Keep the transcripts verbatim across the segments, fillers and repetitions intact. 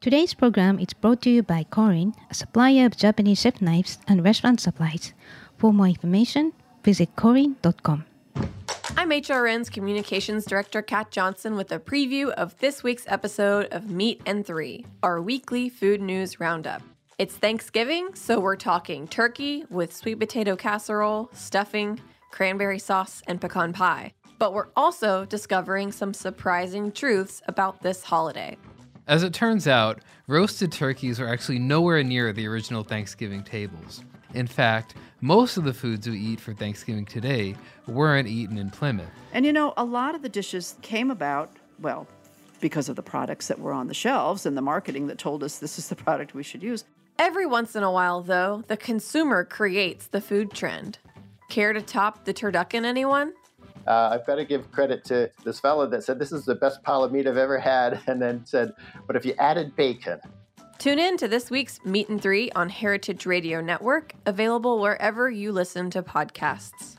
Today's program is brought to you by Korin, a supplier of Japanese chef knives and restaurant supplies. For more information, visit korin dot com. I'm H R N's Communications Director Kat Johnson with a preview of this week's episode of Meat and Three, our weekly food news roundup. It's Thanksgiving, so we're talking turkey with sweet potato casserole, stuffing, cranberry sauce, and pecan pie. But we're also discovering some surprising truths about this holiday. As it turns out, roasted turkeys are actually nowhere near the original Thanksgiving tables. In fact, most of the foods we eat for Thanksgiving today weren't eaten in Plymouth. And you know, a lot of the dishes came about, well, because of the products that were on the shelves and the marketing that told us this is the product we should use. Every once in a while, though, the consumer creates the food trend. Care to top the turducken, anyone? Uh, I've got to give credit to this fellow that said, this is the best pile of meat I've ever had, and then said, but if you added bacon. Tune in to this week's Meat and Three on Heritage Radio Network, available wherever you listen to podcasts.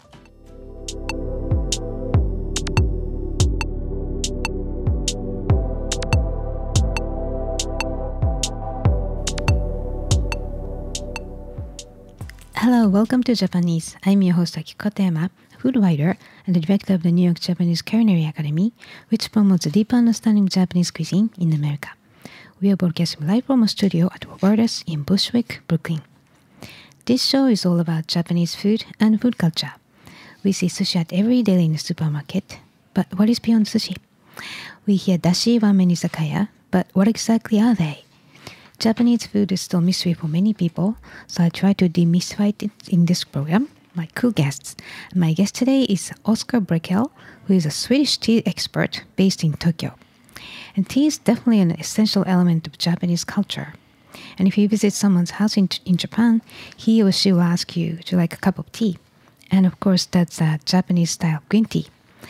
Hello, welcome to Japanese. I'm your host Akiko Tema, food writer and the director of the New York Japanese Culinary Academy, which promotes a deeper understanding of Japanese cuisine in America. We are broadcasting live from a studio at Roberta's in Bushwick, Brooklyn. This show is all about Japanese food and food culture. We see sushi at every deli in the supermarket, but what is beyond sushi? We hear dashi ramen izakaya, but what exactly are they? Japanese food is still a mystery for many people, so I try to demystify it in this program. My cool guests. My guest today is Oskar Brekell, who is a Swedish tea expert based in Tokyo. And tea is definitely an essential element of Japanese culture. And if you visit someone's house in, in Japan, he or she will ask you, do you like a cup of tea? And of course, that's a Japanese style green tea.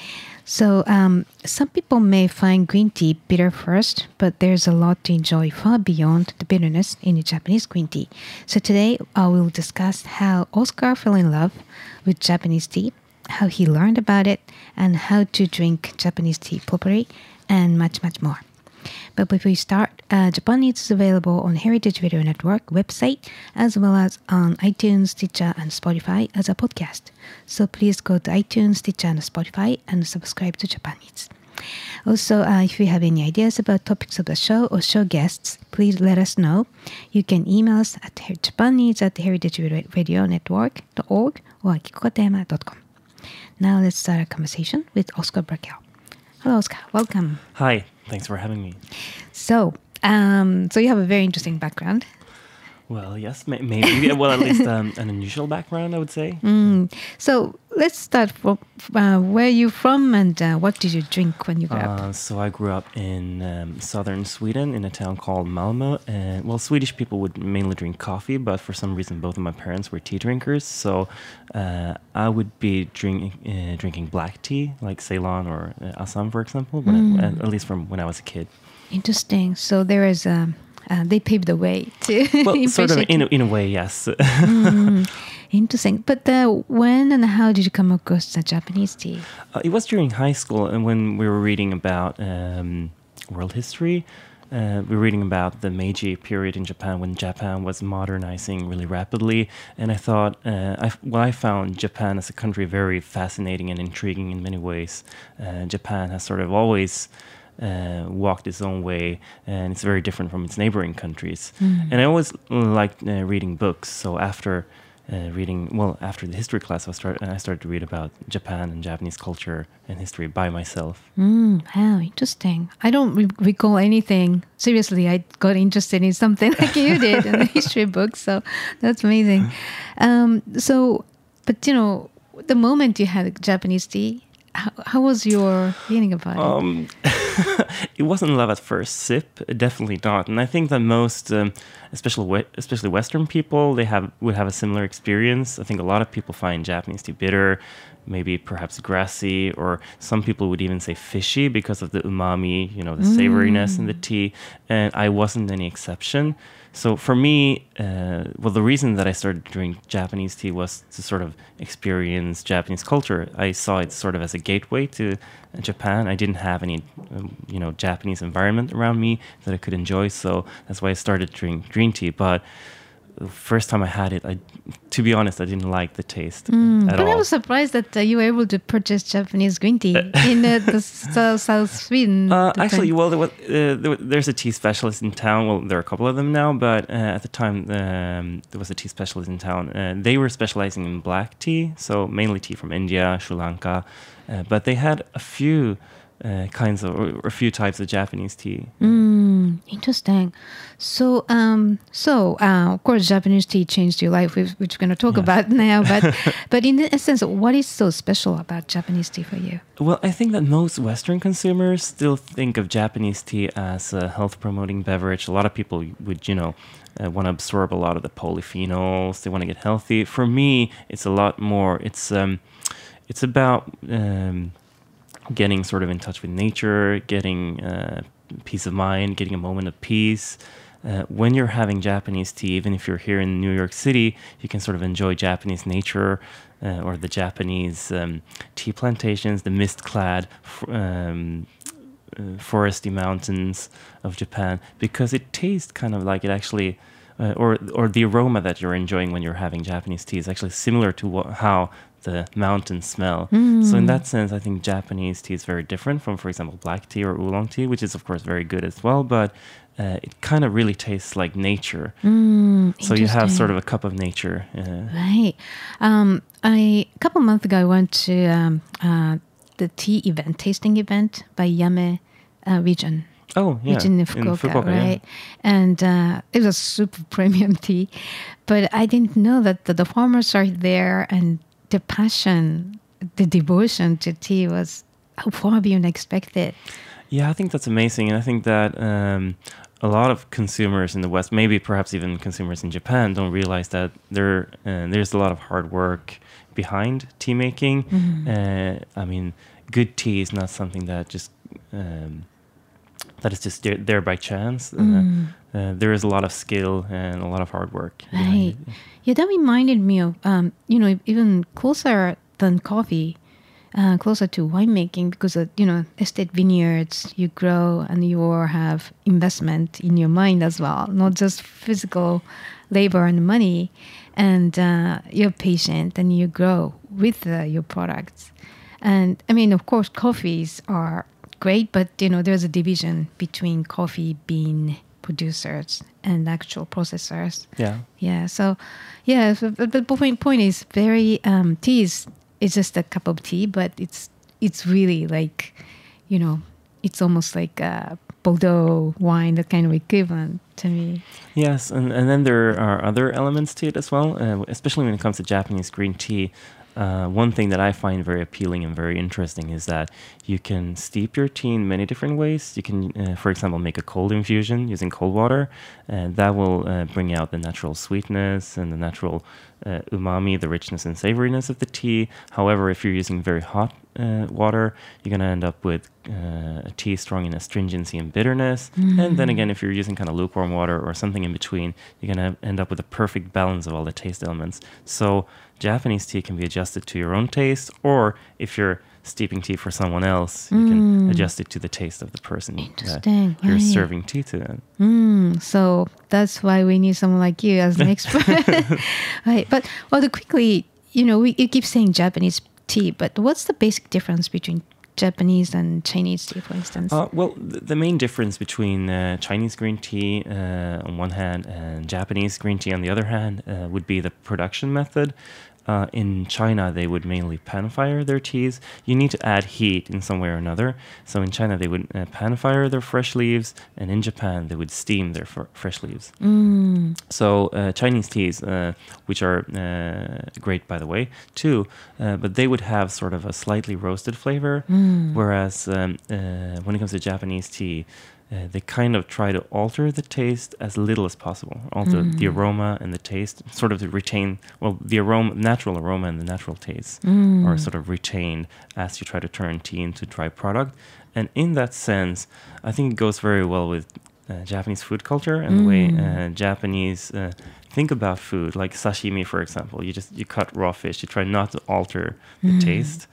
So um, some people may find green tea bitter first, but there's a lot to enjoy far beyond the bitterness in the Japanese green tea. So today I will discuss how Oskar fell in love with Japanese tea, how he learned about it, and how to drink Japanese tea properly, and much, much more. But before we start, uh, Japan Eats is available on Heritage Radio Network website, as well as on iTunes, Stitcher, and Spotify as a podcast. So please go to iTunes, Stitcher, and Spotify and subscribe to Japan Eats. Also, uh, if you have any ideas about topics of the show or show guests, please let us know. You can email us at japaneats at heritageradionetwork dot org or akikotema dot com. Now let's start a conversation with Oskar Brekell. Hello, Oskar. Welcome. Hi. Thanks for having me. So, um, so you have a very interesting background. Well, yes, may- maybe. Well, at least um, an unusual background, I would say. Mm. So let's start from uh, where you're from and uh, what did you drink when you grew Uh, up? so I grew up in um, southern Sweden in a town called Malmö. And, well, Swedish people would mainly drink coffee, but for some reason both of my parents were tea drinkers. So uh, I would be drink, uh, drinking black tea, like Ceylon or uh, Assam, for example, when Mm. I, at least from when I was a kid. Interesting. So there is a... Uh, they paved the way to Well, sort of in a, in a way, yes. mm, interesting. But uh, when and how did you come across the Japanese tea? Uh, it was during high school, and when we were reading about um, world history, uh, we were reading about the Meiji period in Japan when Japan was modernizing really rapidly. And I thought, uh, I, well, I found Japan as a country very fascinating and intriguing in many ways. Uh, Japan has sort of always Uh, walked its own way, and it's very different from its neighboring countries. Mm. And I always liked uh, reading books. So after uh, reading, well, after the history class, I started, I started to read about Japan and Japanese culture and history by myself. Mm, wow, interesting. I don't re- recall anything. Seriously, I got interested in something like you did in the history book. So that's amazing. Um, so, but you know, the moment you had Japanese tea, How, how was your feeling about it? Um, it wasn't love at first sip, definitely not. And I think that most, um, especially especially Western people, they have would have a similar experience. I think a lot of people find Japanese tea bitter, maybe perhaps grassy, or some people would even say fishy because of the umami, you know, the mm. savoriness in the tea. And I wasn't any exception. So for me, uh, well, the reason that I started to drink Japanese tea was to sort of experience Japanese culture. I saw it sort of as a gateway to Japan. I didn't have any, you know, Japanese environment around me that I could enjoy. So that's why I started drinking green tea. But the first time I had it, I, to be honest, I didn't like the taste Mm, at but all. I was surprised that uh, you were able to purchase Japanese green tea in uh, the South, South Sweden. Uh, the actually, time. well, there was, uh, there, wa- there's a tea specialist in town. Well, there are a couple of them now, but uh, at the time, um, there was a tea specialist in town. Uh, they were specializing in black tea, so mainly tea from India, Sri Lanka. Uh, but they had a few uh, kinds of, or a few types of Japanese tea. Mm, interesting. So, um, so uh, of course, Japanese tea changed your life, which which we're going to talk Yes. about now. But, but in essence, what is so special about Japanese tea for you? Well, I think that most Western consumers still think of Japanese tea as a health-promoting beverage. A lot of people would, you know, uh, want to absorb a lot of the polyphenols. They want to get healthy. For me, it's a lot more. It's um, it's about um, getting sort of in touch with nature, getting uh, peace of mind, getting a moment of peace. Uh, when you're having Japanese tea, even if you're here in New York City, you can sort of enjoy Japanese nature uh, or the Japanese um, tea plantations, the mist-clad f- um, uh, foresty mountains of Japan, because it tastes kind of like it actually, uh, or or the aroma that you're enjoying when you're having Japanese tea is actually similar to what, how the mountains smell. So in that sense, I think Japanese tea is very different from, for example, black tea or oolong tea, which is of course very good as well, but uh, it kind of really tastes like nature. Mm, So you have interesting. sort of a cup of nature. Uh, Right. Um, I, a couple months ago, I went to um, uh, the tea event, tasting event by Yame uh, region. oh, yeah. Region in Fukuoka, Fukuoka, yeah. right? And uh, it was super premium tea. But I didn't know that the, the farmers are there and the passion, the devotion to tea was far beyond expected. Yeah, I think that's amazing. And I think that um, a lot of consumers in the West, maybe perhaps even consumers in Japan, don't realize that there uh, there's a lot of hard work behind tea making. Uh, I mean, good tea is not something that just um, that is just there, there by chance. Uh, uh, there is a lot of skill and a lot of hard work behind Right. it. Yeah, that reminded me of, um, you know, even closer than coffee, uh, closer to winemaking because, uh, you know, estate vineyards, you grow and you have investment in your mind as well, not just physical labor and money. And uh, you're patient and you grow with uh, your products. And I mean, of course, coffees are great, but, you know, there's a division between coffee bean producers and actual processors. Yeah. Yeah. So, yeah. So, but the point point is very um, tea is it's just a cup of tea, but it's it's really like, you know, it's almost like a Bordeaux wine, that kind of equivalent to me. Yes, and, and then there are other elements to it as well, uh, especially when it comes to Japanese green tea. Uh, one thing that I find very appealing and very interesting is that you can steep your tea in many different ways. You can, uh, for example, make a cold infusion using cold water, and that will uh, bring out the natural sweetness and the natural uh, umami, the richness and savoriness of the tea. However, if you're using very hot uh, water, you're going to end up with uh, a tea strong in astringency and bitterness. And then again, if you're using kind of lukewarm water or something in between, you're going to end up with a perfect balance of all the taste elements. So Japanese tea can be adjusted to your own taste, or if you're steeping tea for someone else, you can adjust it to the taste of the person that Interesting, you're right. serving tea to. Mm, so that's why we need someone like you as an expert. Right. But well, to quickly, you know, we you keep saying Japanese tea, but what's the basic difference between Japanese and Chinese tea, for instance? Uh, well, th- the main difference between uh, Chinese green tea uh, on one hand and Japanese green tea on the other hand uh, would be the production method. Uh, in China, they would mainly pan fire their teas. You need to add heat in some way or another. So in China, they would uh, pan fire their fresh leaves, and in Japan, they would steam their fr- fresh leaves. Mm. So uh, Chinese teas, uh, which are uh, great, by the way, too, uh, but they would have sort of a slightly roasted flavor, whereas um, uh, when it comes to Japanese tea, uh, they kind of try to alter the taste as little as possible, alter the aroma and the taste, sort of to retain, well, the aroma, natural aroma and the natural taste are sort of retained as you try to turn tea into dry product. And in that sense, I think it goes very well with uh, Japanese food culture and the way uh, Japanese uh, think about food, like sashimi, for example. You just you cut raw fish. You try not to alter the taste,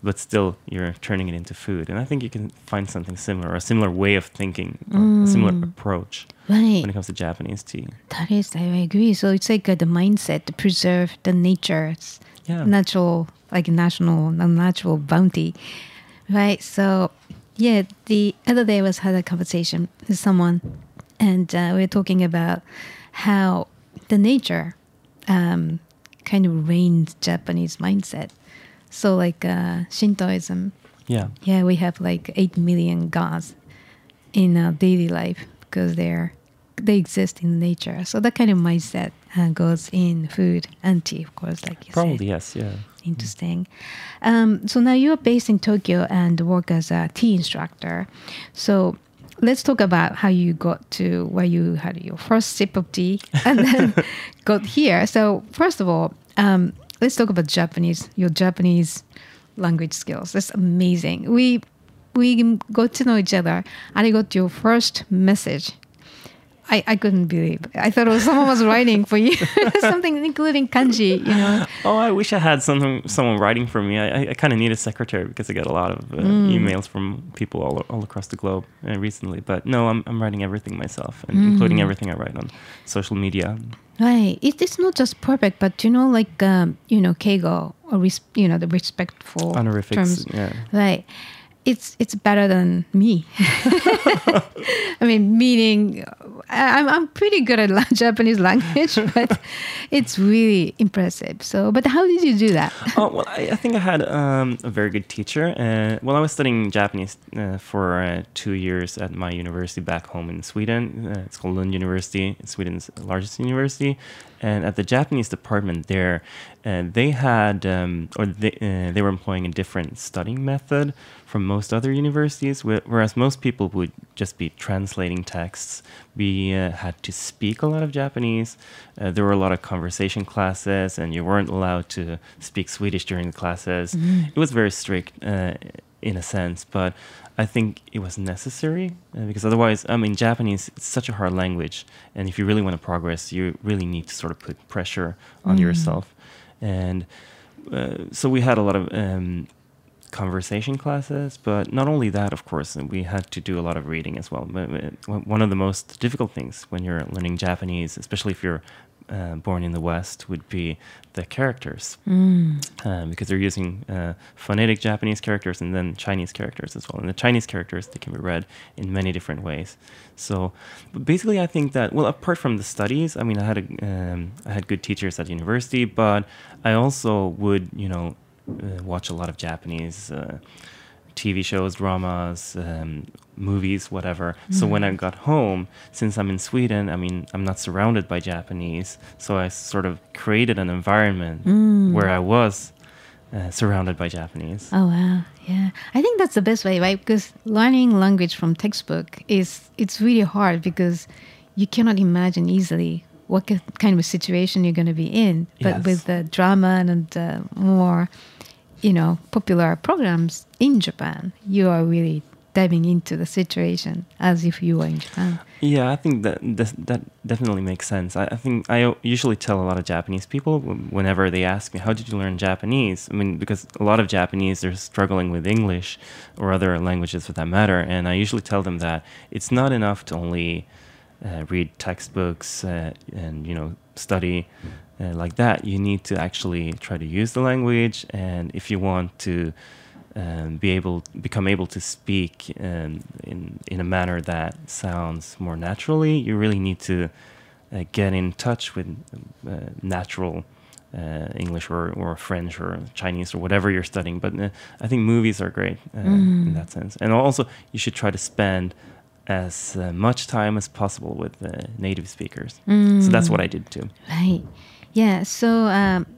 but still you're turning it into food. And I think you can find something similar, a similar way of thinking, or a similar approach Right. when it comes to Japanese tea. That is, I agree. So it's like uh, the mindset to preserve the nature's Yeah. natural, like national, natural bounty, right? So, yeah, the other day I was had a conversation with someone, and uh, we were talking about how the nature um, kind of reigns Japanese mindset. So, like uh, Shintoism, Yeah. yeah, we have like eight million gods in our daily life because they're they exist in nature. So that kind of mindset uh, goes in food and tea, of course, like you Probably, said. yes, yeah. Interesting. Um, so now you are based in Tokyo and work as a tea instructor. So let's talk about how you got to where you had your first sip of tea and then got here. So first of all, um, let's talk about Japanese, your Japanese language skills. That's amazing. We we got to know each other and I got your first message. I, I couldn't believe. I thought it was someone was writing for you, something including kanji, you know. Oh, I wish I had something, someone writing for me. I, I, I kind of need a secretary because I get a lot of uh, Mm. emails from people all, all across the globe uh, recently. But no, I'm, I'm writing everything myself, and including everything I write on social media. Right. It, it's not just perfect, but you know, like um, you know, keigo or res- you know, the respectful Honorifics, terms. yeah. Right. It's it's better than me. I mean, meaning I- I'm I'm pretty good at la- Japanese language, but it's really impressive. So, but how did you do that? Oh, well, I, I think I had um, a very good teacher. Uh, well, I was studying Japanese uh, for uh, two years at my university back home in Sweden. Uh, it's called Lund University, it's Sweden's largest university. And at the Japanese department there, uh, they had, um, or they, uh, they were employing a different studying method from most other universities, wh- whereas most people would just be translating texts. We uh, had to speak a lot of Japanese. Uh, there were a lot of conversation classes, and you weren't allowed to speak Swedish during the classes. It was very strict uh, in a sense, but I think it was necessary uh, because otherwise, I mean, Japanese, it's such a hard language. And if you really want to progress, you really need to sort of put pressure on yourself. And uh, so we had a lot of um, conversation classes, but not only that, of course, we had to do a lot of reading as well. But uh, one of the most difficult things when you're learning Japanese, especially if you're uh, born in the West, would be the characters. Um, because they're using uh, phonetic Japanese characters and then Chinese characters as well. And the Chinese characters, they can be read in many different ways. So but basically, I think that, well, apart from the studies, I mean, I had a, um, I had good teachers at university, but I also would, you know, uh, watch a lot of Japanese uh, T V shows, dramas, um, movies, whatever. So when I got home, since I'm in Sweden, I mean, I'm not surrounded by Japanese. So I sort of created an environment where I was uh, surrounded by Japanese. Oh wow, yeah. I think that's the best way, right? Because learning language from textbook is it's really hard because you cannot imagine easily what ki- kind of situation you're going to be in. But Yes. with the drama and uh, more, you know, popular programs in Japan, you are really diving into the situation as if you were in Japan. Yeah, I think that that, that definitely makes sense. I, I think I o- usually tell a lot of Japanese people wh- whenever they ask me, how did you learn Japanese? I mean, because a lot of Japanese, they're struggling with English or other languages for that matter. And I usually tell them that it's not enough to only uh, read textbooks uh, and, you know, study uh, like that. You need to actually try to use the language. And if you want to um, be able, become able to speak um, in in a manner that sounds more naturally, you really need to uh, get in touch with uh, natural uh, English or, or French or Chinese or whatever you're studying. But uh, I think movies are great uh, in that sense. And also, you should try to spend as uh, much time as possible with uh, native speakers. So that's what I did too. Right. Yeah. So, um,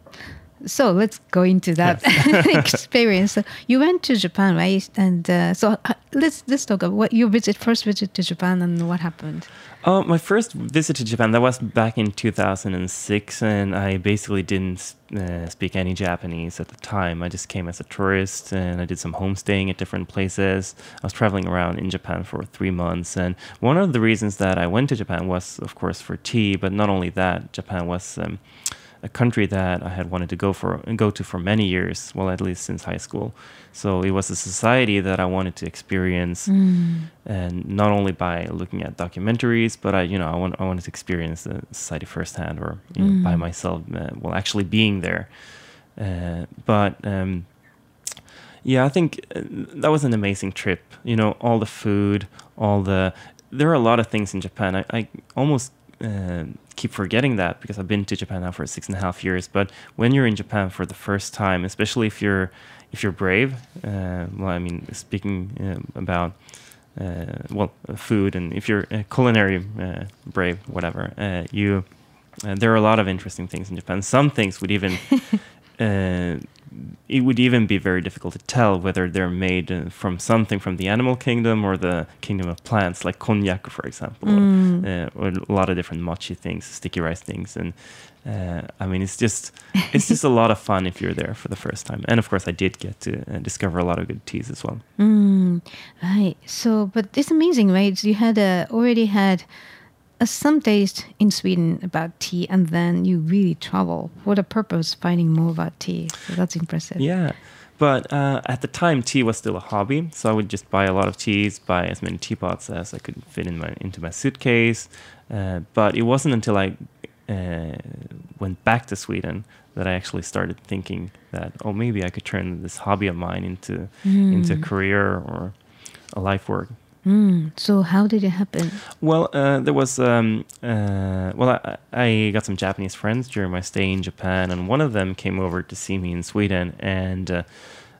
so let's go into that experience. So you went to Japan, right? And uh, so uh, let's let's talk about what your visit, first visit to Japan, and what happened. Oh, my first visit to Japan, that was back in two thousand six, and I basically didn't uh, speak any Japanese at the time. I just came as a tourist, and I did some homestaying at different places. I was traveling around in Japan for three months, and one of the reasons that I went to Japan was, of course, for tea, but not only that, Japan was um, a country that I had wanted to go for go to for many years, well, at least since high school. So it was a society that I wanted to experience, Mm. and not only by looking at documentaries, but I, you know, I want I wanted to experience the society firsthand, or you know, by Mm. myself, uh, well, actually being there. Uh, but um, yeah, I think uh, that was an amazing trip. You know, all the food, all the there are a lot of things in Japan. I, I almost uh, keep forgetting that because I've been to Japan now for six and a half years. But when you're in Japan for the first time, especially if you're if you're brave, uh, well, I mean, speaking uh, about uh, well, uh, food, and if you're uh, culinary uh, brave, whatever, uh, you uh, there are a lot of interesting things in Japan. Some things would even uh, it would even be very difficult to tell whether they're made uh, from something from the animal kingdom or the kingdom of plants, like konjac, for example, Mm. uh, or a lot of different mochi things, sticky rice things, and uh, I mean, it's just it's just a lot of fun if you're there for the first time. And of course, I did get to uh, discover a lot of good teas as well. Mm. Right. So, but it's amazing, right? So you had uh, already had uh, some taste in Sweden about tea, and then you really travel for the purpose, finding more about tea. So that's impressive. Yeah. But uh, at the time, tea was still a hobby, so I would just buy a lot of teas, buy as many teapots as I could fit in my into my suitcase. Uh, but it wasn't until I uh, went back to Sweden that I actually started thinking that, oh, maybe I could turn this hobby of mine into Mm. into a career or a life work. Mm. So how did it happen? Well, uh, there was um, uh, well, I, I got some Japanese friends during my stay in Japan, and one of them came over to see me in Sweden. And uh,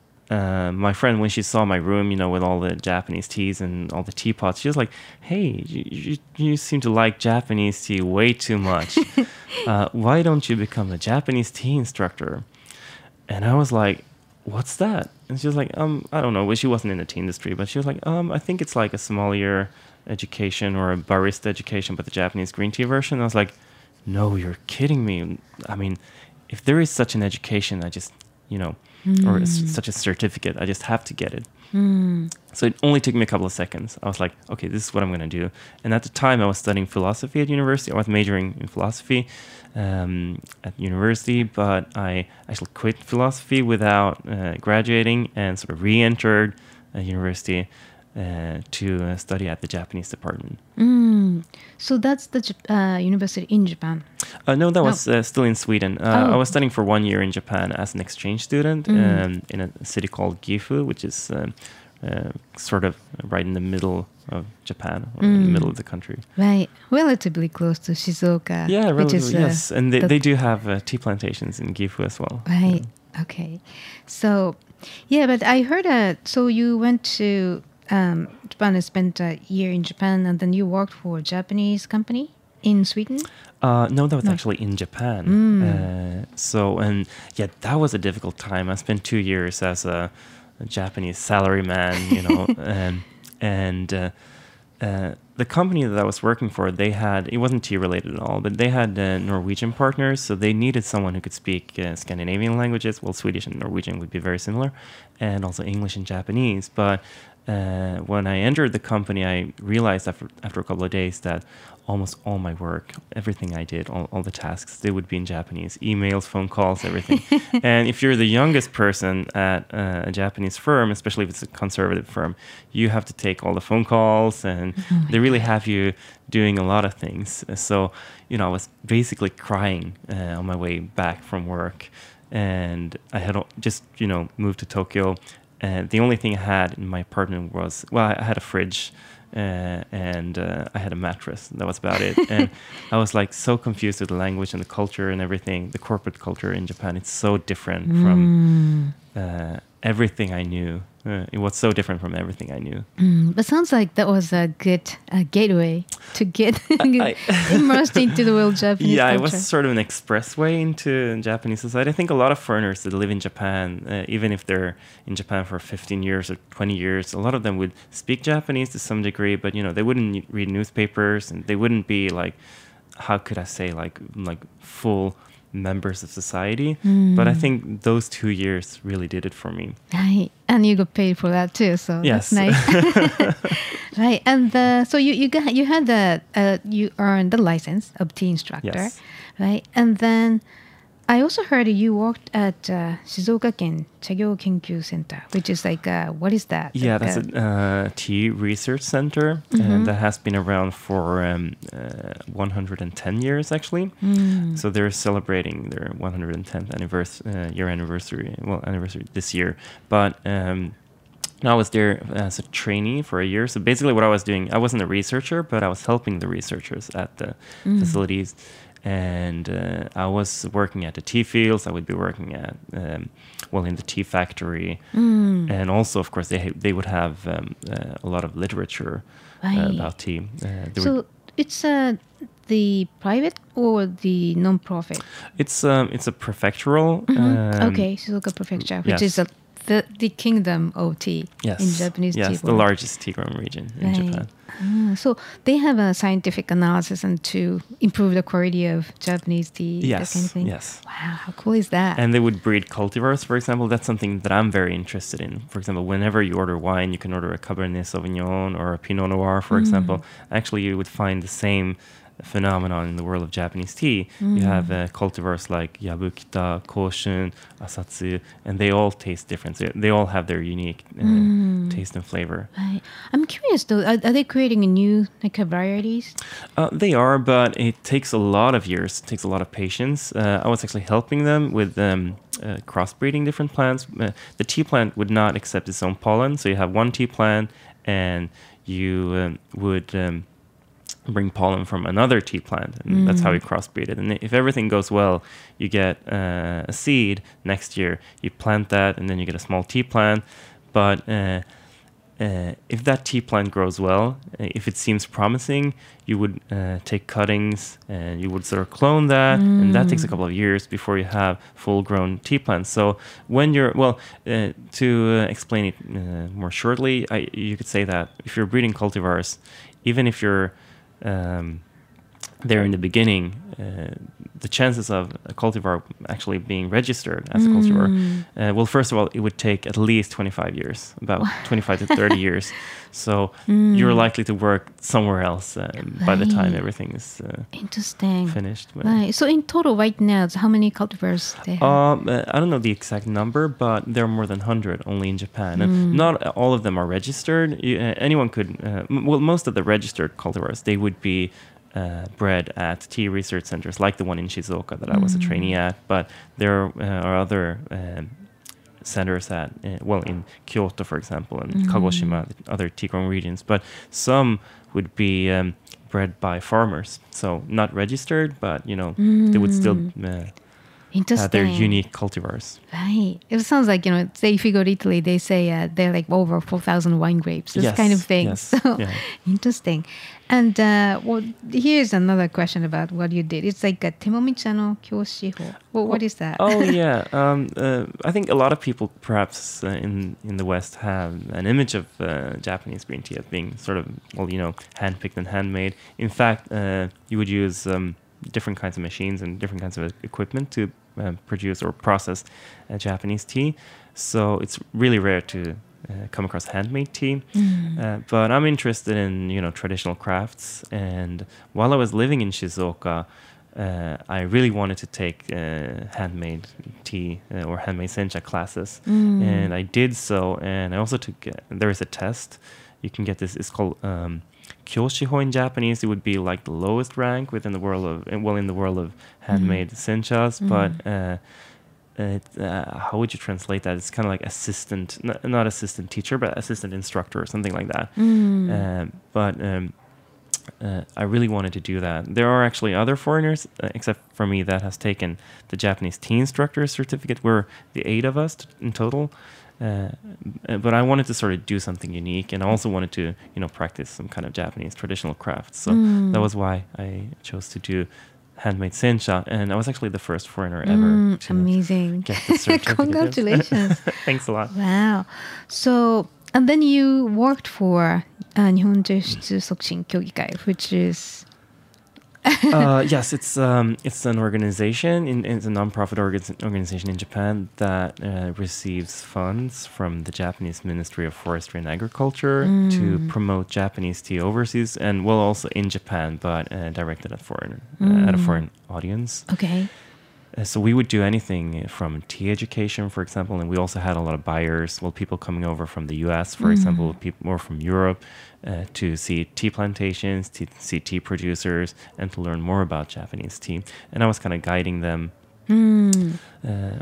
uh, my friend, when she saw my room, you know, with all the Japanese teas and all the teapots, she was like, "Hey, you, you, you seem to like Japanese tea way too much. uh, why don't you become a Japanese tea instructor?" And I was like, "What's that?" And she was like, um, I don't know. Well, she wasn't in the tea industry, but she was like, um, I think it's like a sommelier education or a barista education, but the Japanese green tea version. I was like, no, you're kidding me. I mean, if there is such an education, I just, you know, or s- such a certificate, I just have to get it. Mm. So it only took me a couple of seconds. I was like, okay, this is what I'm going to do. And at the time, I was studying philosophy at university. I was majoring in philosophy um, at university, but I actually quit philosophy without uh, graduating and sort of re-entered uh, university uh, to uh, study at the Japanese department. Mm. So that's the Jap- uh, university in Japan. Uh, no, that was uh, still in Sweden. Uh, Oh. I was studying for one year in Japan as an exchange student Mm. um, in a city called Gifu, which is um, uh, sort of right in the middle of Japan, or in the Mm. middle of the country. Right, relatively close to Shizuoka. Yeah, which relatively, is, uh, yes. And they, the- they do have uh, tea plantations in Gifu as well. Right. Okay. So, yeah, but I heard that. So you went to um, Japan and spent a year in Japan, and then you worked for a Japanese company in Sweden. Uh, no, that was No. actually in Japan. Mm. Uh, so, and yeah, that was a difficult time. I spent two years as a, a Japanese salaryman, you know, um, and uh, uh, the company that I was working for, they had, it wasn't tea related at all, but they had uh, Norwegian partners, so they needed someone who could speak uh, Scandinavian languages. Well, Swedish and Norwegian would be very similar, and also English and Japanese. But uh, when I entered the company, I realized after after a couple of days that almost all my work, everything I did, all, all the tasks, they would be in Japanese, emails, phone calls, everything. And if you're the youngest person at uh, a Japanese firm, especially if it's a conservative firm, you have to take all the phone calls, and Oh they really have you doing a lot of things. So, you know, I was basically crying uh, on my way back from work. And I had al- just, you know, moved to Tokyo. And the only thing I had in my apartment was, well, I had a fridge. Uh, and uh, I had a mattress. That was about it. And I was like so confused with the language and the culture and everything. The corporate culture in Japan, it's so different from Mm. uh, everything I knew. Uh, it was so different from everything I knew. Mm. But sounds like that was a good uh, gateway to get I- immersed into the world Japanese Yeah, culture. it was sort of an expressway into Japanese society. I think a lot of foreigners that live in Japan, uh, even if they're in Japan for fifteen years or twenty years, a lot of them would speak Japanese to some degree, but you know, they wouldn't read newspapers, and they wouldn't be like, how could I say, like like full members of society. But I think those two years really did it for me. Right. And you got paid for that too, so Yes. that's nice. Right. And uh, so you you got you had the uh, you earned the license of tea instructor, Yes. right? And then I also heard you worked at uh, Shizuoka Ken Chagyo Kenkyu Center, which is like, uh, what is that? Yeah, like, that's uh, a uh, tea research center, Mm-hmm. and that has been around for um, uh, one hundred ten years, actually. Mm. So they're celebrating their one hundred tenth anniversary, uh, year anniversary, well, anniversary this year. But um, I was there as a trainee for a year. So basically what I was doing, I wasn't a researcher, but I was helping the researchers at the Mm. facilities. And uh, I was working at the tea fields. I would be working at, um, well, in the tea factory. Mm. And also, of course, they ha- they would have um, uh, a lot of literature uh, Right. about tea. Uh, they So would- it's uh, the private or the non-profit? it's um, it's a prefectural. Mhm. um, Okay, Shizuoka Prefecture, which yes. is a, the, the kingdom of tea Yes. in Japanese tea Yes, the world. largest tea growing region in Right. Japan. Ah, so they have a scientific analysis and to improve the quality of Japanese tea, Yes. that kind of thing. Yes. Wow, how cool is that? And they would breed cultivars, for example. That's something that I'm very interested in. For example, whenever you order wine, you can order a Cabernet Sauvignon or a Pinot Noir, for Mm. example. Actually, you would find the same phenomenon in the world of Japanese tea. Mm. You have uh, cultivars like Yabukita, Koshun, Asatsu, and they all taste different. They, they all have their unique uh, Mm. taste and flavor. Right. I'm curious though, are, are they creating a new like uh, varieties? Uh, they are, but it takes a lot of years. It takes a lot of patience. Uh, I was actually helping them with um, uh, crossbreeding different plants. Uh, the tea plant would not accept its own pollen, so you have one tea plant, and you um, would um, bring pollen from another tea plant, and that's how you crossbreed it. And if everything goes well, you get uh, a seed next year. You plant that, and then you get a small tea plant. But uh, uh, if that tea plant grows well, uh, if it seems promising, you would uh, take cuttings and you would sort of clone that, and that takes a couple of years before you have full-grown tea plants. So when you're, well, uh, to uh, explain it uh, more shortly, I, you could say that if you're breeding cultivars, even if you're um, there in the beginning, uh, the chances of a cultivar actually being registered as a cultivar, uh, well, first of all, it would take at least twenty-five years, about twenty-five to thirty years. So you're likely to work somewhere else uh, by the time Right. everything is uh, Interesting. finished. Right. So in total right now, how many cultivars they have? Um, uh, I don't know the exact number, but there are more than one hundred only in Japan. And not all of them are registered. You, uh, anyone could, uh, m- well, most of the registered cultivars, they would be uh, bred at tea research centers like the one in Shizuoka that I was a trainee at. But there uh, are other um, centers at, uh, well, in Kyoto, for example, and Kagoshima, other tea growing regions. But some would be um, bred by farmers. So not registered, but, you know, they would still uh, Interesting. have their unique cultivars. Right. It sounds like, you know, say if you go to Italy, they say uh, they're like over four thousand wine grapes, this Yes, kind of thing. yes, So yeah. interesting. And uh, well, here's another question about what you did. It's like a temomicha no kyoshiho. Well, what is that? Oh yeah, um, uh, I think a lot of people perhaps uh, in in the West have an image of uh, Japanese green tea as being sort of, well, you know, handpicked and handmade. In fact, uh, you would use um, different kinds of machines and different kinds of equipment to uh, produce or process uh, Japanese tea. So it's really rare to uh, come across handmade tea. Uh, but I'm interested in, you know, traditional crafts. And while I was living in Shizuoka, uh, I really wanted to take uh, handmade tea uh, or handmade sencha classes. And I did so. And I also took, uh, there is a test. You can get this, it's called um, kyoshiho in Japanese. It would be like the lowest rank within the world of, well, in the world of handmade senchas. But uh, it, uh, how would you translate that? It's kind of like assistant, n- not assistant teacher, but assistant instructor or something like that. Um, but um, uh, I really wanted to do that. There are actually other foreigners, uh, except for me, that has taken the Japanese tea instructor certificate. We're the eight of us t- in total. Uh, but I wanted to sort of do something unique, and I also wanted to, you know, practice some kind of Japanese traditional crafts. So that was why I chose to do handmade sencha, and I was actually the first foreigner ever Mm, to amazing. get the certificate. Congratulations. Thanks a lot. Wow. So, and then you worked for uh, Nihon Jushitsu Sokushin Kyogikai, which is uh, yes, it's um, it's an organization, in, it's a nonprofit orga- organization in Japan that uh, receives funds from the Japanese Ministry of Forestry and Agriculture to promote Japanese tea overseas, and well, also in Japan, but uh, directed at foreign uh, at a foreign audience. okay. Uh, so we would do anything from tea education, for example, and we also had a lot of buyers, well, people coming over from the U S, for Mm. example, people more from Europe, uh, to see tea plantations, to see tea producers, and to learn more about Japanese tea. And I was kind of guiding them, Mm. uh,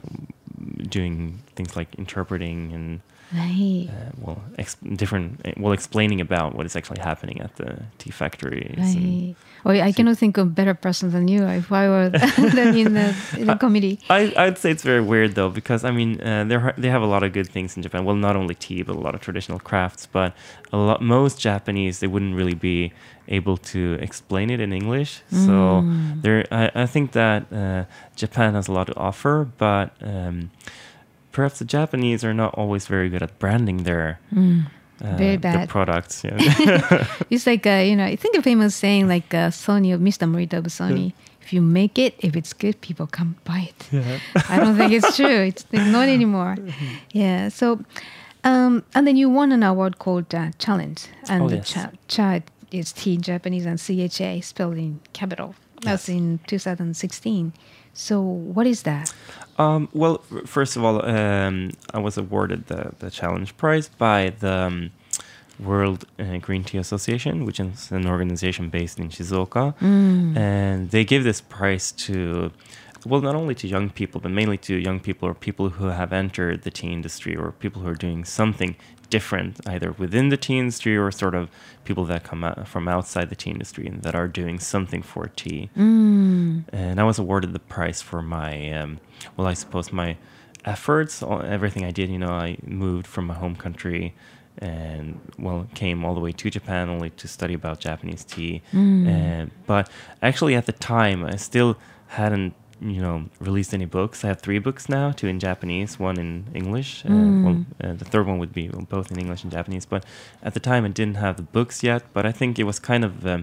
doing things like interpreting and Right. uh, well, ex- different, uh, well, explaining about what is actually happening at the tea factories. and- Right. Well, I cannot think of better person than you if I were them in the, in the committee. I, I'd say it's very weird though, because I mean, uh, they they have a lot of good things in Japan. Well, not only tea, but a lot of traditional crafts. But a lot, most Japanese, they wouldn't really be able to explain it in English. So Mm. there, I, I think that uh, Japan has a lot to offer, but um, perhaps the Japanese are not always very good at branding their Mm. uh, Very their bad. products. Yeah. It's like, uh, you know, I think a famous saying like uh, Sony of Mister Morita of Sony. If you make it, if it's good, people come buy it. Yeah. I don't think it's true. It's not anymore. Yeah. So, um, and then you won an award called uh, Challenge. And Oh, the yes. cha, cha is T in Japanese and C H A spelled in capital. That's Yes. in two thousand sixteen. So what is that? Um, well, f- first of all, um, I was awarded the, the challenge prize by the um, World uh, Green Tea Association, which is an organization based in Shizuoka. Mm. And they give this prize to, well, not only to young people, but mainly to young people or people who have entered the tea industry or people who are doing something different, either within the tea industry or sort of people that come out from outside the tea industry and that are doing something for tea. Mm. And I was awarded the prize for my, um, well, I suppose my efforts, all, everything I did. You know, I moved from my home country and, well, came all the way to Japan only to study about Japanese tea. Mm. And, but actually at the time, I still hadn't, you know, released any books. I have three books now, two in Japanese, one in English. Uh, Mm. well, uh, the third one would be both in English and Japanese. But at the time, I didn't have the books yet. But I think it was kind of, um,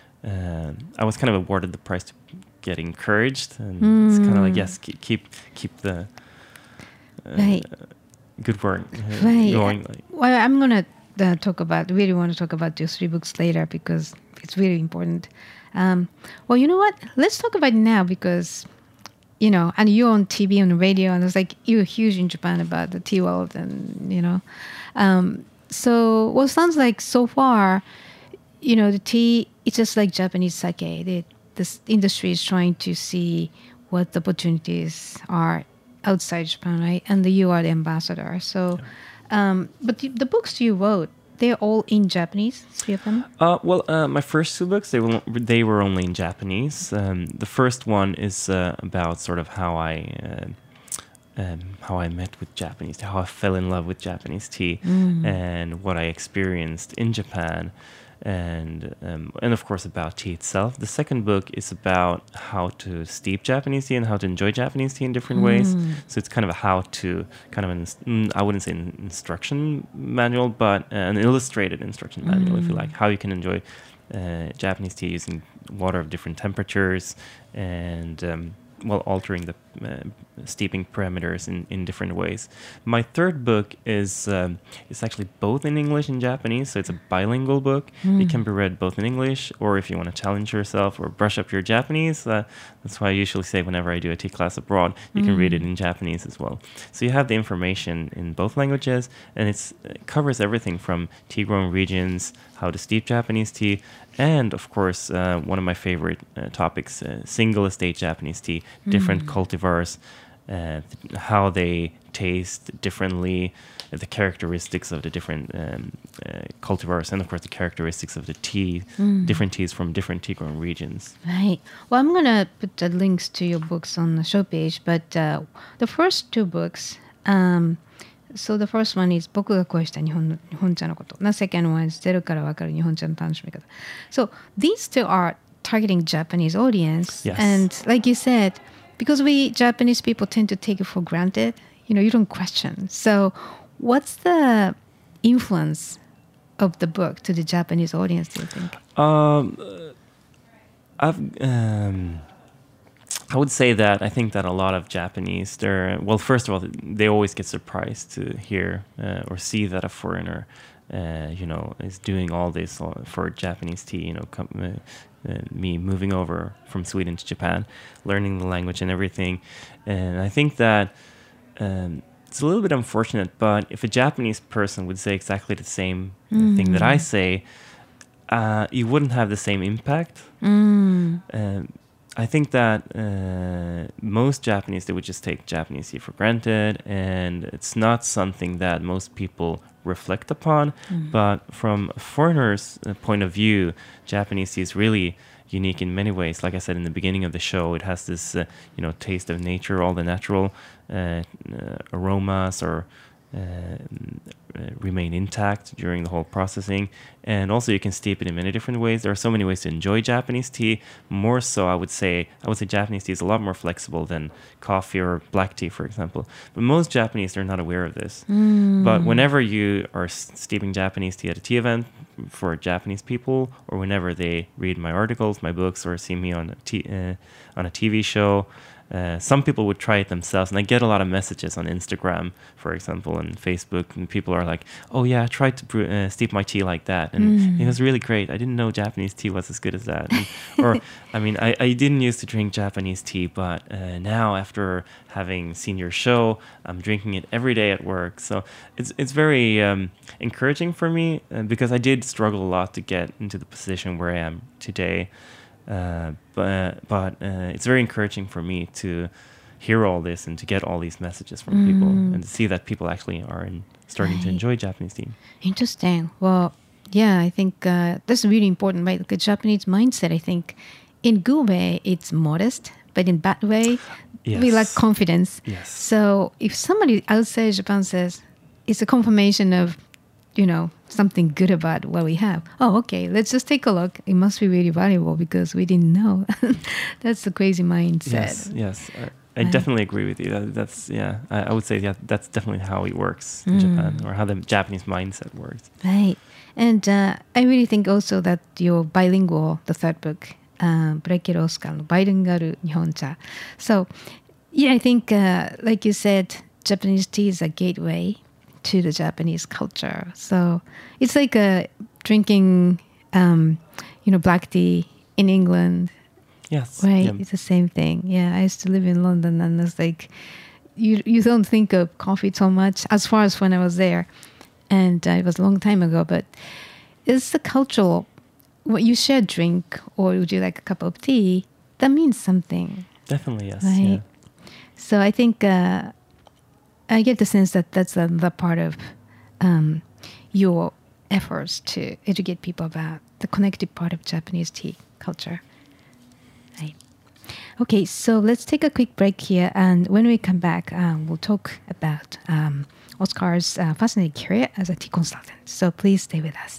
uh, I was kind of awarded the prize to get encouraged, and it's kind of like, Mm. yes, keep keep, keep the uh, Right. good work uh, Right. going. Like, Well, I'm gonna uh, talk about. Really want to talk about those three books later because it's really important. Um, well, you know what? Let's talk about it now because, you know, and you're on T V and the radio, and it's like you're huge in Japan about the tea world, and you know, um, so well, it sounds like so far, you know, the tea. It's just like Japanese sake. The this industry is trying to see what the opportunities are outside Japan, right? And you are the ambassador. So, um, but the, the books you wrote, they're all in Japanese, three of them? Uh, well, uh, my first two books, they were, they were only in Japanese. Um, the first one is uh, about sort of how I uh, um, how I met with Japanese, how I fell in love with Japanese tea, Mm. and what I experienced in Japan, and um, and of course about tea itself. The second book is about how to steep Japanese tea and how to enjoy Japanese tea in different ways. Mm. So it's kind of a how-to, kind of an, mm, I wouldn't say an instruction manual, but an illustrated instruction manual, if you Mm. like, how you can enjoy uh, Japanese tea using water of different temperatures and, um, well, altering the uh, steeping parameters in, in different ways. My third book is um, is actually both in English and Japanese, so it's a bilingual book. Mm. It can be read both in English, or if you want to challenge yourself or brush up your Japanese, uh, that's why I usually say whenever I do a tea class abroad, you can read it in Japanese as well. So you have the information in both languages, and it's, it covers everything from tea-growing regions, how to steep Japanese tea, and of course, uh, one of my favorite uh, topics, uh, single estate Japanese tea, different cultivars, uh, th- how they taste differently, uh, the characteristics of the different um, uh, cultivars, and of course the characteristics of the tea, different teas from different tea-growing regions. Right. Well, I'm going to put the links to your books on the show page, but uh, the first two books, um, so the first one is 僕が恋した日本の日本茶のこと。The second one is ゼロからわかる日本茶の楽しみ方。So these two are targeting Japanese audience. Yes. And like you said, because we Japanese people tend to take it for granted, you know, you don't question. So what's the influence of the book to the Japanese audience, do you think? Um, uh, I've, um, I would say that I think that a lot of Japanese, they're, well, first of all, they always get surprised to hear uh, or see that a foreigner, uh, you know, is doing all this for Japanese tea, you know, com- uh, uh, me moving over from Sweden to Japan, learning the language and everything. And I think that um, it's a little bit unfortunate, but if a Japanese person would say exactly the same Mm. thing that I say, uh, you wouldn't have the same impact. Mm. Um, I think that uh, most Japanese, they would just take Japanese tea for granted, and it's not something that most people reflect upon. Mm. But from a foreigner's uh, point of view, Japanese tea is really unique in many ways. Like I said in the beginning of the show, it has this, uh, you know, taste of nature, all the natural uh, uh, aromas or uh, uh, remain intact during the whole processing. And also you can steep it in many different ways. There are so many ways to enjoy Japanese tea. More so, I would say, I would say Japanese tea is a lot more flexible than coffee or black tea, for example. But most Japanese are not aware of this. Mm. But whenever you are s- steeping Japanese tea at a tea event for Japanese people, or whenever they read my articles, my books, or see me on a, t- uh, on a T V show, Uh, some people would try it themselves, and I get a lot of messages on Instagram, for example, and Facebook, and people are like, "Oh yeah, I tried to brew, uh, steep my tea like that, and Mm. it was really great. I didn't know Japanese tea was as good as that." And, or, I mean, I, I didn't used to drink Japanese tea, but uh, now after having seen your show, I'm drinking it every day at work. So it's it's very um, encouraging for me uh, because I did struggle a lot to get into the position where I am today. Uh, but but uh, it's very encouraging for me to hear all this and to get all these messages from Mm. people and to see that people actually are in, starting to Right. enjoy Japanese tea. Interesting. Well, yeah, I think uh, that's really important, right? Like a Japanese mindset, I think, in good way, it's modest, but in bad way, we Yes. lack confidence. Yes. So if somebody outside Japan says it's a confirmation of, you know, something good about what we have. Oh, okay, let's just take a look. It must be really valuable because we didn't know. That's the crazy mindset. Yes, yes. I, I Right. definitely agree with you. That, that's, yeah, I, I would say yeah, that's definitely how it works in Mm. Japan, or how the Japanese mindset works. Right. And uh, I really think also that your bilingual, the third book, uh, ブラケル・オスカーのバイリンガル日本茶. So, yeah, I think, uh, like you said, Japanese tea is a gateway to the Japanese culture. So it's like uh, drinking, um, you know, black tea in England, Yes. right? yeah. It's the same thing. Yeah, I used to live in London, and it's like you you don't think of coffee so much as far as when I was there, and uh, it was a long time ago. But it's the cultural. What you share a drink, or would you like a cup of tea? That means something, Definitely, yes. right? Yeah. So I think uh, I get the sense that that's another part of um, your efforts to educate people about the connected part of Japanese tea culture. Right. Okay, so let's take a quick break here, and when we come back, um, we'll talk about um, Oscar's uh, fascinating career as a tea consultant. So please stay with us.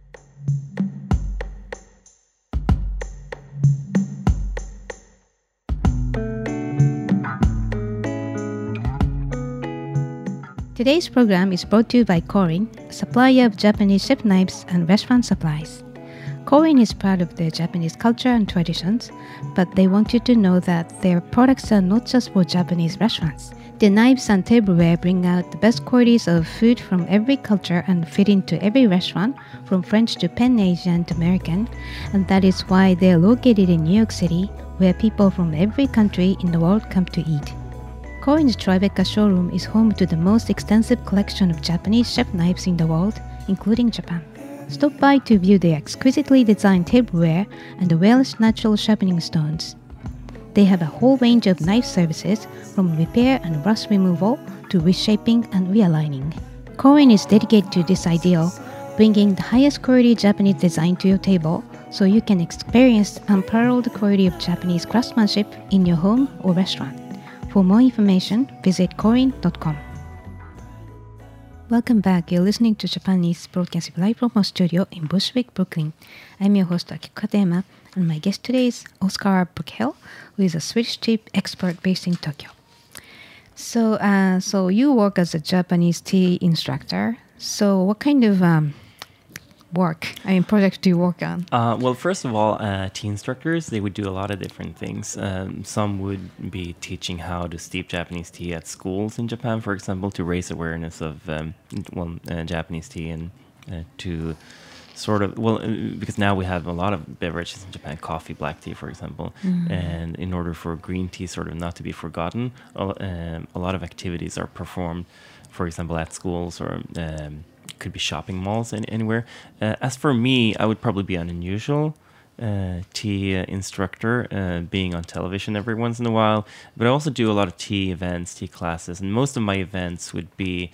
Today's program is brought to you by Korin, a supplier of Japanese chef knives and restaurant supplies. Korin is proud of their Japanese culture and traditions, but they want you to know that their products are not just for Japanese restaurants. Their knives and tableware bring out the best qualities of food from every culture and fit into every restaurant, from French to Pan Asian to American, and that is why they are located in New York City, where people from every country in the world come to eat. Korin's Tribeca showroom is home to the most extensive collection of Japanese chef knives in the world, including Japan. Stop by to view their exquisitely designed tableware and the Welsh natural sharpening stones. They have a whole range of knife services, from repair and rust removal to reshaping and realigning. Korin is dedicated to this ideal, bringing the highest quality Japanese design to your table so you can experience unparalleled quality of Japanese craftsmanship in your home or restaurant. For more information, visit korin dot com. Welcome back. You're listening to Japanese Broadcasting Live from our studio in Bushwick, Brooklyn. I'm your host, Akiko Katayama, and my guest today is Oscar Buchel, who is a Swedish tea expert based in Tokyo. So, uh, so you work as a Japanese tea instructor. So, what kind of um, work, I mean, project do you work on? Uh, well, first of all, uh, tea instructors, they would do a lot of different things. Um, some would be teaching how to steep Japanese tea at schools in Japan, for example, to raise awareness of um, well, uh, Japanese tea and uh, to sort of, well, uh, because now we have a lot of beverages in Japan, coffee, black tea, for example. Mm. And in order for green tea sort of not to be forgotten, um, a lot of activities are performed, for example, at schools or um, could be shopping malls and anywhere. Uh, as for me, I would probably be an unusual uh, tea uh, instructor, uh, being on television every once in a while. But I also do a lot of tea events, tea classes, and most of my events would be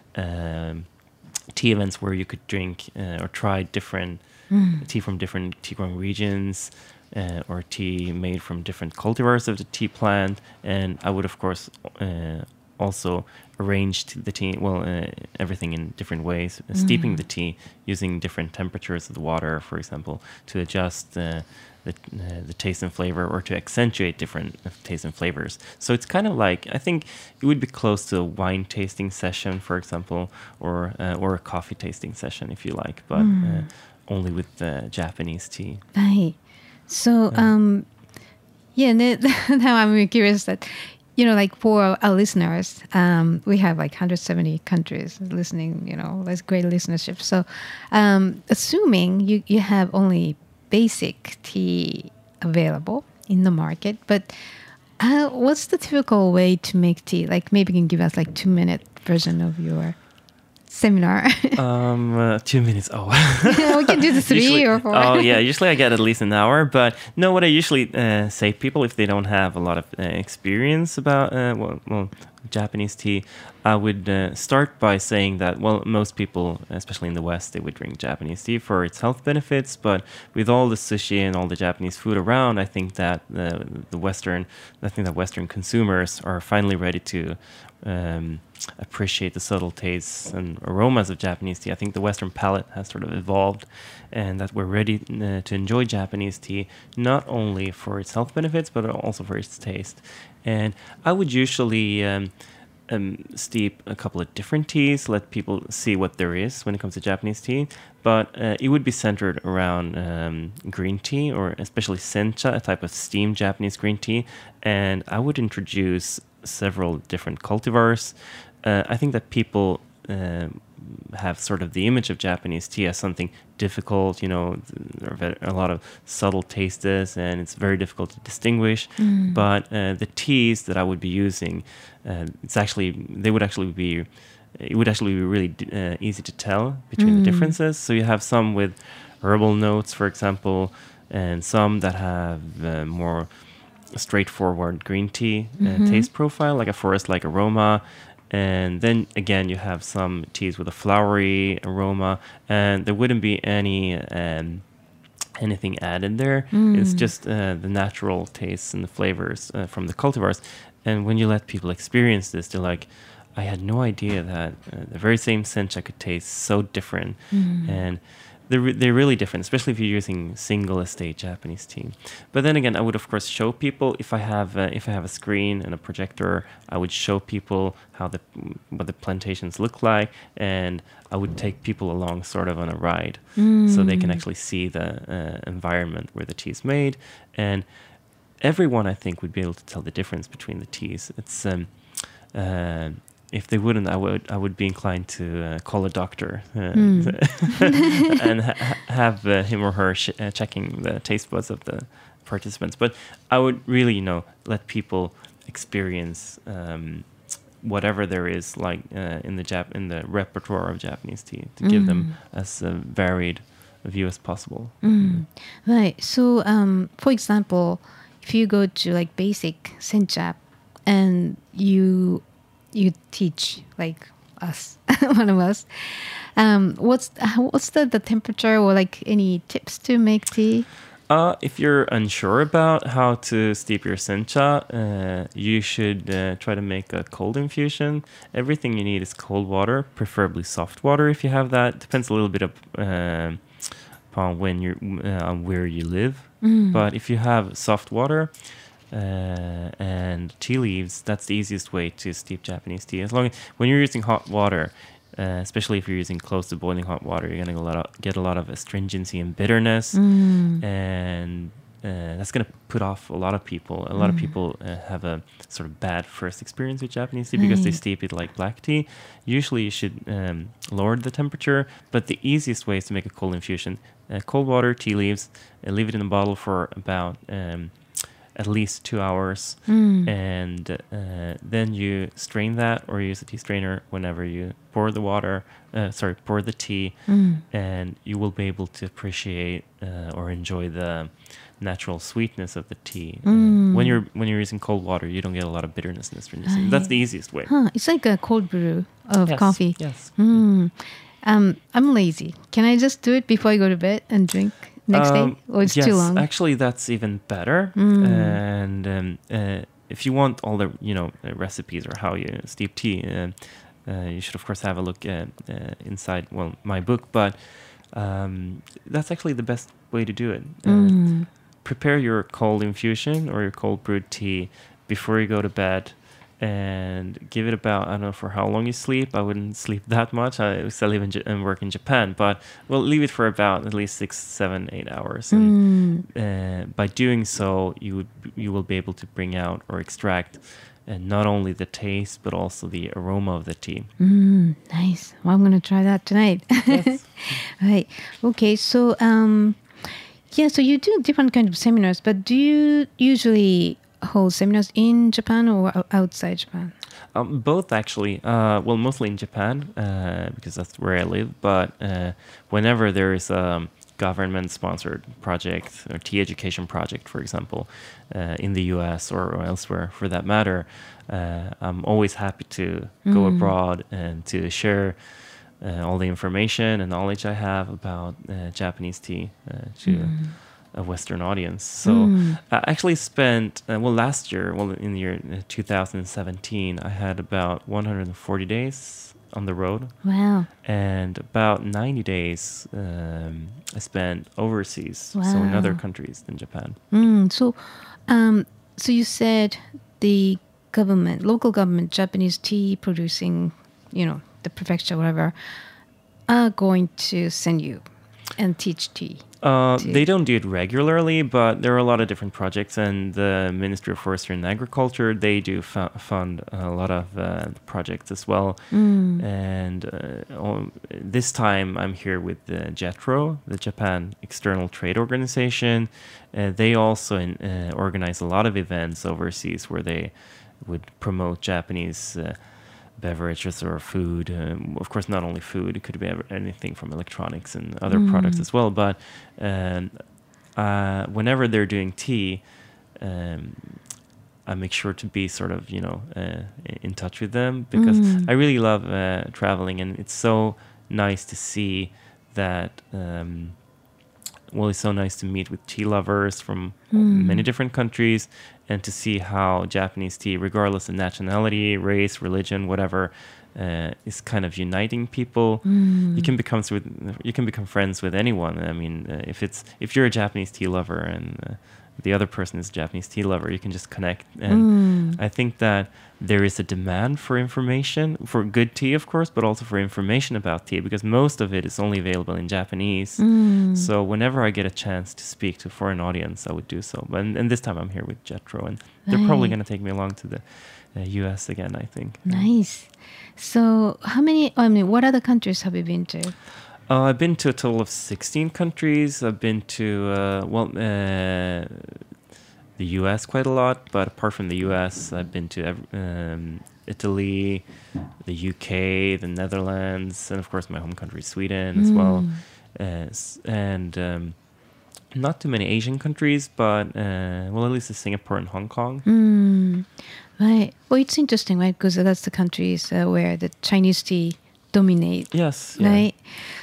um, tea events where you could drink uh, or try different mm. tea from different tea growing regions, uh, or tea made from different cultivars of the tea plant. And I would, of course, uh, also arrange the tea, well, uh, everything in different ways, uh, steeping mm. the tea using different temperatures of the water, for example, to adjust uh, the, uh, the taste and flavor, or to accentuate different uh, tastes and flavors. So it's kind of like, I think it would be close to a wine tasting session, for example, or uh, or a coffee tasting session, if you like, but mm. uh, only with uh, Japanese tea. Right. So, yeah. um, yeah, now I'm curious that, you know, like for our listeners, um, we have like one hundred seventy countries listening, you know, that's great listenership. So um, assuming you, you have only basic tea available in the market, but uh, what's the typical way to make tea? Like maybe you can give us like two minute version of your seminar. um, uh, two minutes. Oh, we can do the three usually, or four. Oh, yeah. Usually I get at least an hour. But no, what I usually uh, say to people, if they don't have a lot of uh, experience about uh, well, well, Japanese tea, I would uh, start by saying that, well, most people, especially in the West, they would drink Japanese tea for its health benefits. But with all the sushi and all the Japanese food around, I think that uh, the Western, I think that Western consumers are finally ready to Um, appreciate the subtle tastes and aromas of Japanese tea. I think the Western palate has sort of evolved, and that we're ready uh, to enjoy Japanese tea, not only for its health benefits, but also for its taste. And I would usually um, um, steep a couple of different teas, let people see what there is when it comes to Japanese tea. But uh, it would be centered around um, green tea, or especially sencha, a type of steamed Japanese green tea. And I would introduce several different cultivars. Uh, I think that people uh, have sort of the image of Japanese tea as something difficult, you know, there are a lot of subtle tastes and it's very difficult to distinguish. Mm. But uh, the teas that I would be using, uh, it's actually, they would actually be, it would actually be really uh, easy to tell between mm. the differences. So you have some with herbal notes, for example, and some that have uh, more straightforward green tea uh, mm-hmm. taste profile, like a forest-like aroma. And then again, you have some teas with a flowery aroma, and there wouldn't be any um, anything added there. Mm. It's just uh, the natural tastes and the flavors uh, from the cultivars. And when you let people experience this, they're like, I had no idea that uh, the very same sencha could taste so different. Mm. And they're, re- they're really different, especially if you're using single estate Japanese tea. But then again, I would of course show people, if I have uh, if I have a screen and a projector, I would show people how the what the plantations look like, and I would take people along sort of on a ride, mm. so they can actually see the uh, environment where the tea is made. And everyone, I think, would be able to tell the difference between the teas. It's um, uh, if they wouldn't, I would I would be inclined to uh, call a doctor uh, mm. and ha- have uh, him or her sh- uh, checking the taste buds of the participants. But I would really, you know, let people experience um, whatever there is, like uh, in the Jap- in the repertoire of Japanese tea, to mm. give them as a varied a view as possible. Mm. Mm. Right. So, um, for example, if you go to like basic sencha, and you you teach like us, one of us, um, what's what's the, the temperature, or like any tips to make tea? Uh, if you're unsure about how to steep your sencha, uh, you should uh, try to make a cold infusion. Everything you need is cold water, preferably soft water if you have that. Depends a little bit of, uh, upon when you're uh, where you live. Mm. But if you have soft water uh, and tea leaves, that's the easiest way to steep Japanese tea. As long as when you're using hot water, Uh, especially if you're using close to boiling hot water, you're going to get a lot of astringency and bitterness. Mm. And uh, that's going to put off a lot of people. A lot of people uh, have a sort of bad first experience with Japanese tea because they Right. steep it like black tea. Usually you should um, lower the temperature, but the easiest way is to make a cold infusion. Uh, cold water, tea leaves, uh, leave it in a bottle for about um, at least two hours, and uh, then you strain that or use a tea strainer whenever you pour the water, uh, sorry, pour the tea, and you will be able to appreciate uh, or enjoy the natural sweetness of the tea. Uh, when you're when you're using cold water, you don't get a lot of bitterness in this. Right. That's the easiest way. Huh, it's like a cold brew of Yes, coffee. Yes. Mm. Um, I'm lazy. Can I just do it before I go to bed and drink next Um, day? Or it's yes, too long? actually, that's even better. And um, uh, if you want all the you know uh, recipes or how you steep tea, uh, uh, you should of course have a look at uh, inside well my book. But um, that's actually the best way to do it. Uh, Prepare your cold infusion or your cold brewed tea before you go to bed. And give it about, I don't know for how long you sleep. I wouldn't sleep that much. I still live in J- and work in Japan, but we'll leave it for about at least six, seven, eight hours. And uh, by doing so, you would you will be able to bring out or extract uh, not only the taste but also the aroma of the tea. Mm, nice. Well, I'm going to try that tonight. Yes. Right. Okay. So, um, yeah, so you do different kind of seminars, but do you usually hold seminars in Japan or o- outside Japan? Um, both actually. Uh, well, mostly in Japan uh, because that's where I live. But uh, whenever there is a government-sponsored project or tea education project, for example, uh, in the U S or, or elsewhere, for that matter, uh, I'm always happy to go abroad and to share uh, all the information and knowledge I have about uh, Japanese tea uh, to a Western audience. So I actually spent, uh, well, last year, well, in the year uh, two thousand seventeen, I had about one hundred forty days on the road, Wow. and about ninety days um, I spent overseas, so in other Wow. countries than Japan. Mm, so, um, so you said the government, local government, Japanese tea producing, you know, the prefecture, whatever, are going to send you and teach tea. Uh, to- they don't do it regularly, but there are a lot of different projects, and the Ministry of Forestry and Agriculture, they do fu- fund a lot of uh, projects as well. And uh, oh, this time I'm here with the JETRO, the Japan External Trade Organization. Uh, they also in, uh, organize a lot of events overseas where they would promote Japanese uh, beverages or food. Um, of course, not only food; it could be ever- anything from electronics and other products as well. But um, uh, whenever they're doing tea, um, I make sure to be sort of you know uh, in touch with them because I really love uh, traveling, and it's so nice to see that. Um, well, it's so nice to meet with tea lovers from many different countries and to see how Japanese tea, regardless of nationality, race, religion, whatever, uh, is kind of uniting people. You can become with, you can become friends with anyone. I mean, uh, if it's if you're a Japanese tea lover and uh, the other person is a Japanese tea lover, you can just connect. And I think that there is a demand for information, for good tea, of course, but also for information about tea, because most of it is only available in Japanese. So whenever I get a chance to speak to a foreign audience, I would do so. And, and this time I'm here with JETRO, and they're probably Right. going to take me along to the uh, U S again, I think. Nice. So, how many? I mean, what other countries have you been to? Uh, I've been to a total of sixteen countries. I've been to, uh, well, uh, the U S quite a lot, but apart from the U S, I've been to ev- um, Italy, the U K, the Netherlands, and of course my home country, Sweden, as well. Uh, s- and um, not too many Asian countries, but, uh, well, at least to Singapore and Hong Kong. Mm, right. Well, it's interesting, right? Because that's the countries uh, where the Chinese tea dominate. Yes. Yeah. Right.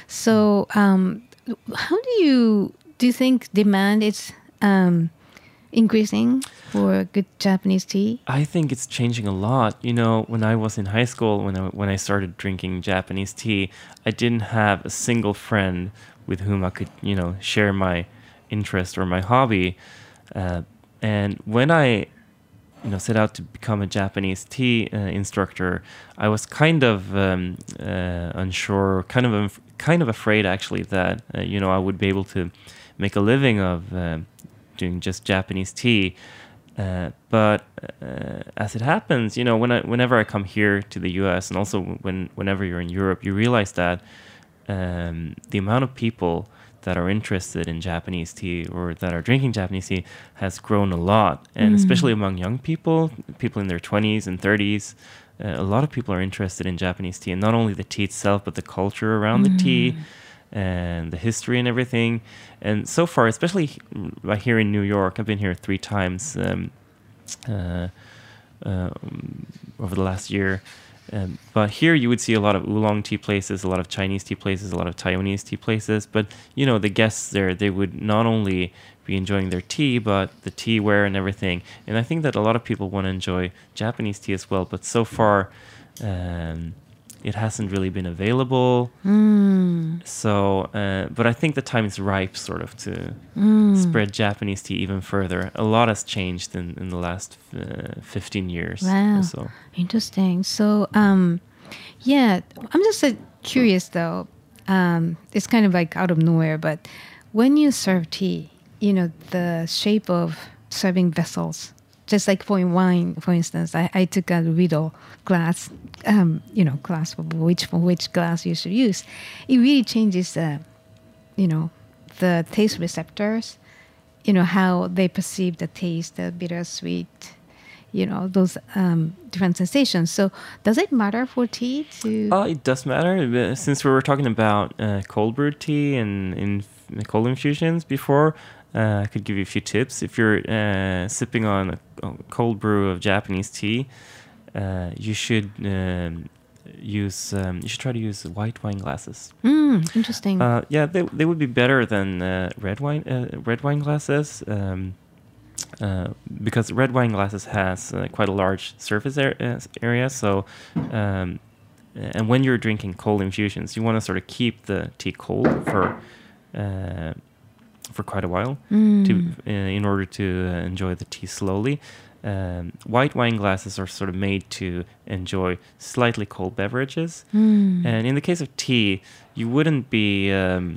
So, um, how do you do you think demand is um, increasing for good Japanese tea? I think it's changing a lot. You know, when I was in high school, when I, when I started drinking Japanese tea, I didn't have a single friend with whom I could, you know, share my interest or my hobby. Uh, and when I, you know, set out to become a Japanese tea uh, instructor, I was kind of um, uh, unsure, kind of um, kind of afraid actually that uh, you know I would be able to make a living of. Um, doing just Japanese tea. Uh, but uh, as it happens, you know, when I, whenever I come here to the U S and also when whenever you're in Europe, you realize that um, the amount of people that are interested in Japanese tea or that are drinking Japanese tea has grown a lot. And mm. especially among young people, people in their twenties and thirties, uh, a lot of people are interested in Japanese tea. And not only the tea itself, but the culture around mm. the tea and the history and everything. And so far, especially right here in New York, I've been here three times um, uh, uh, over the last year. Um, but here you would see a lot of oolong tea places, a lot of Chinese tea places, a lot of Taiwanese tea places. But, you know, the guests there, they would not only be enjoying their tea, but the teaware and everything. And I think that a lot of people want to enjoy Japanese tea as well. But so far, um, it hasn't really been available. Mm. So, uh, but I think the time is ripe sort of to mm. spread Japanese tea even further. A lot has changed in, in the last uh, fifteen years. Wow. Or so. Interesting. So, um, yeah, I'm just uh, curious though. Um, it's kind of like out of nowhere, but when you serve tea, you know, the shape of serving vessels, just like for wine, for instance, I, I took a riddle glass, um, you know, glass for which for which glass you should use. It really changes the, you know, the taste receptors, you know, how they perceive the taste, the bitter, sweet, you know, those um, different sensations. So does it matter for tea to? Oh, it does matter. Since we were talking about uh, cold brewed tea and in cold infusions before, Uh, I could give you a few tips. If you're uh, sipping on a, a cold brew of Japanese tea, uh, you should um, use. Um, you should try to use white wine glasses. Mm, interesting. Uh, yeah, they they would be better than uh, red wine uh, red wine glasses um, uh, because red wine glasses has uh, quite a large surface ar- area. So, um, and when you're drinking cold infusions, you want to sort of keep the tea cold for. Uh, for quite a while mm. to uh, in order to uh, enjoy the tea slowly. Um, white wine glasses are sort of made to enjoy slightly cold beverages. Mm. And in the case of tea, you wouldn't be um,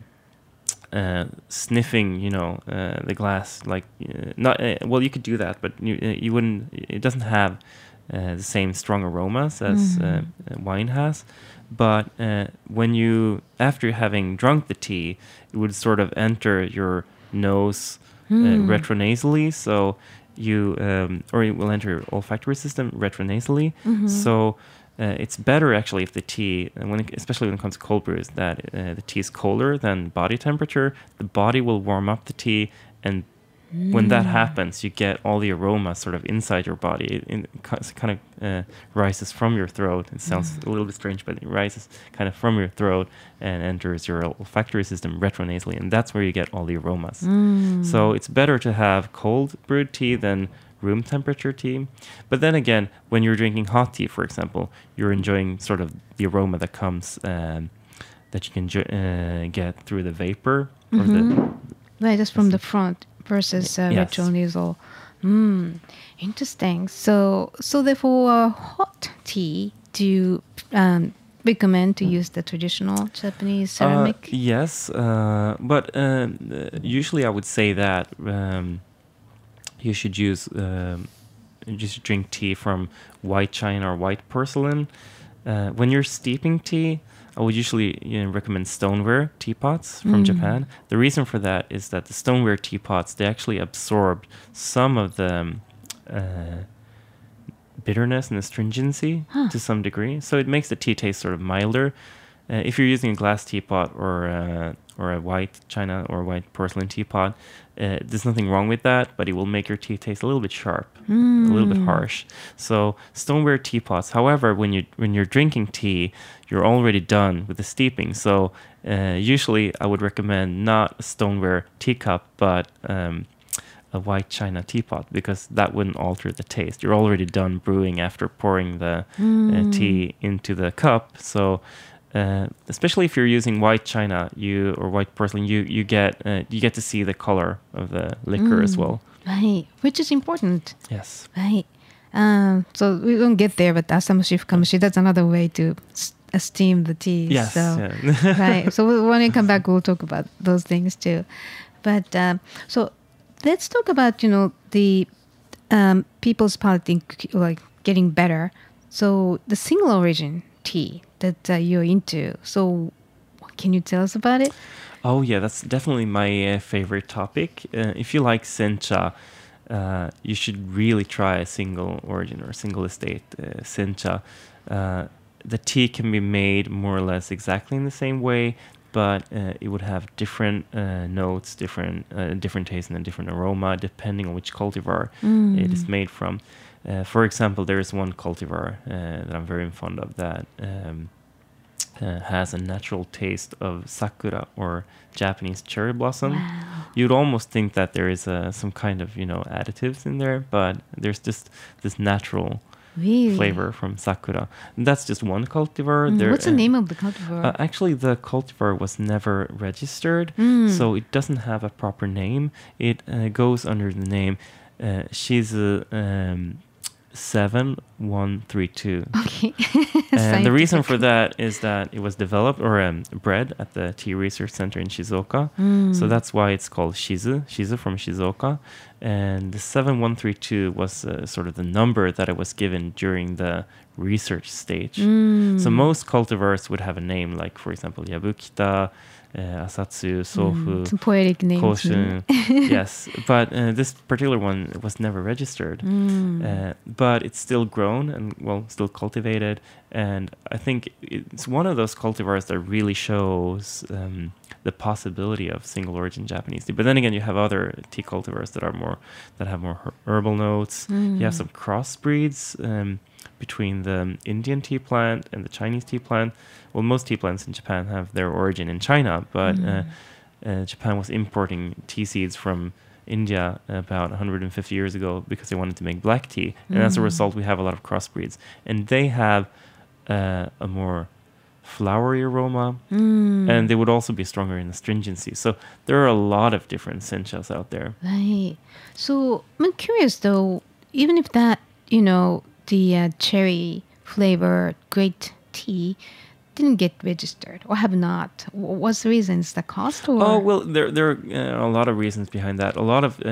uh, sniffing, you know, uh, the glass like uh, not uh, well. You could do that, but you uh, you wouldn't. It doesn't have uh, the same strong aromas as mm. uh, wine has. But uh, when you, after having drunk the tea, it would sort of enter your nose mm. uh, retronasally. So you, um, or it will enter your olfactory system retronasally. Mm-hmm. So uh, it's better actually if the tea, when it, especially when it comes to cold brews, that uh, the tea is colder than body temperature. The body will warm up the tea, and when that happens, you get all the aroma sort of inside your body. It, it kind of uh, rises from your throat. It sounds mm. a little bit strange, but it rises kind of from your throat and enters your olfactory system retronasally, and that's where you get all the aromas. Mm. So it's better to have cold brewed tea than room temperature tea. But then again, when you're drinking hot tea, for example, you're enjoying sort of the aroma that comes, um, that you can uh, get through the vapor. Mm-hmm. Or the, right, just from the front. Versus uh, yes. retronasal. Mm, interesting. So, so therefore, uh, hot tea, do you um, recommend to use the traditional Japanese ceramic? Uh, yes, uh, but uh, usually I would say that um, you should use, um, just drink tea from white china or white porcelain. Uh, when you're steeping tea, I would usually you know, recommend stoneware teapots from mm. Japan. The reason for that is that the stoneware teapots, they actually absorb some of the um, uh, bitterness and astringency huh. to some degree. So it makes the tea taste sort of milder. Uh, if you're using a glass teapot or uh, or a white china or white porcelain teapot, uh, there's nothing wrong with that, but it will make your tea taste a little bit sharp, mm. a little bit harsh. So stoneware teapots. However, when you when you're drinking tea, you're already done with the steeping. So uh, usually I would recommend not a stoneware teacup, but um, a white china teapot, because that wouldn't alter the taste. You're already done brewing after pouring the mm. uh, tea into the cup. So Uh, especially if you're using white china, you or white porcelain, you you get uh, you get to see the color of the liquor mm, as well. Right, which is important. Yes. Right. Um, so we won't get there, but asamushi fukamushi, that's another way to s- steam the tea. Yes. So, Yeah. right. So when we come back, we'll talk about those things too. But um, so let's talk about, you know, the um, people's politics like getting better. So the single origin tea that uh, you're into. So can you tell us about it? Oh yeah, that's definitely my uh, favorite topic. Uh, if you like sencha, uh, you should really try a single origin or single estate uh, sencha. Uh, the tea can be made more or less exactly in the same way, but uh, it would have different uh, notes, different uh, different taste, and a different aroma depending on which cultivar Mm. it is made from. Uh, for example, there is one cultivar uh, that I'm very fond of that um, uh, has a natural taste of sakura or Japanese cherry blossom. Wow. You'd almost think that there is uh, some kind of, you know, additives in there, but there's just this natural Really? flavor from sakura. And that's just one cultivar. Mm, There, what's the uh, name of the cultivar? uh, actually, the cultivar was never registered, Mm. so it doesn't have a proper name. It uh, goes under the name uh, Shizu um, seven one three two. Okay. And the reason for Scientific. that is that it was developed or um, bred at the Tea Research Center in Shizuoka. Mm. So that's why it's called Shizu, Shizu from Shizuoka. And the seven one three two was uh, sort of the number that it was given during the research stage. Mm. So most cultivars would have a name, like, for example, Yabukita, uh, Asatsu, Sofu, Mm, some poetic names. Koshun. Yes, but uh, this particular one was never registered. Mm. Uh, but it's still grown and, well, still cultivated. And I think it's one of those cultivars that really shows um, the possibility of single origin Japanese tea. But then again, you have other tea cultivars that are more that have more her- herbal notes. Mm. You have some crossbreeds um, between the Indian tea plant and the Chinese tea plant. Well, most tea plants in Japan have their origin in China, but Mm. uh, uh, Japan was importing tea seeds from India about one hundred fifty years ago because they wanted to make black tea. And as a Mm. result, we have a lot of crossbreeds. And they have uh, a more flowery aroma, Mm. and they would also be stronger in astringency. So there are a lot of different senchas out there. Right. So I'm curious though, even if that, you know, the uh, cherry flavor great tea didn't get registered or have not, wh- what's the reason? Is the cost or? Oh, well, there, there are uh, a lot of reasons behind that. A lot of uh,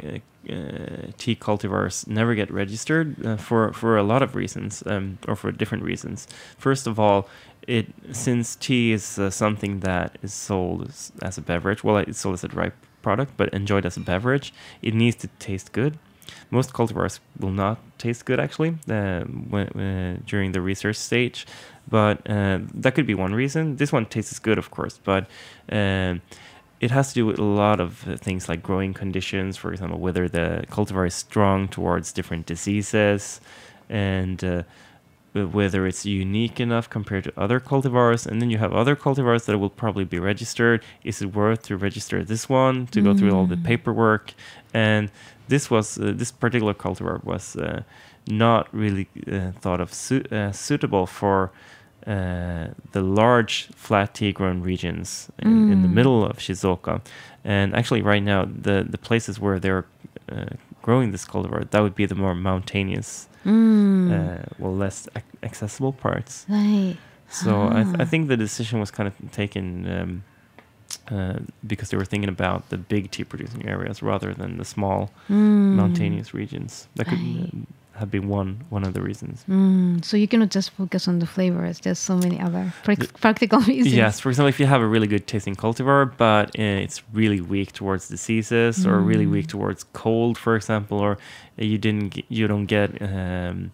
uh, tea cultivars never get registered uh, for, for a lot of reasons, um, or for different reasons. First of all, it since tea is uh, something that is sold as, as a beverage, well, it's sold as a dry product, but enjoyed as a beverage, it needs to taste good. Most cultivars will not taste good, actually, uh, when, uh, during the research stage. But uh, that could be one reason. This one tastes good, of course, but uh, it has to do with a lot of uh, things like growing conditions, for example, whether the cultivar is strong towards different diseases, and uh, whether it's unique enough compared to other cultivars. And then you have other cultivars that will probably be registered. Is it worth to register this one, to go through all the paperwork? And this was uh, this particular cultivar was uh, not really uh, thought of su- uh, suitable for uh, the large flat tea grown regions in, in the middle of Shizuoka. And actually right now, the, the places where they're uh, growing this cultivar, that would be the more mountainous, Mm. uh, well, less ac- accessible parts. Right. So I, th- Ah. I think the decision was kind of taken um, uh, because they were thinking about the big tea producing areas rather than the small Mm. mountainous regions. That could Right. uh, have been one one of the reasons. Mm. So you cannot just focus on the flavors. There's so many other prac- practical reasons. Yes, for example, if you have a really good tasting cultivar, but uh, it's really weak towards diseases or really weak towards cold, for example, or you didn't, g- you don't get um,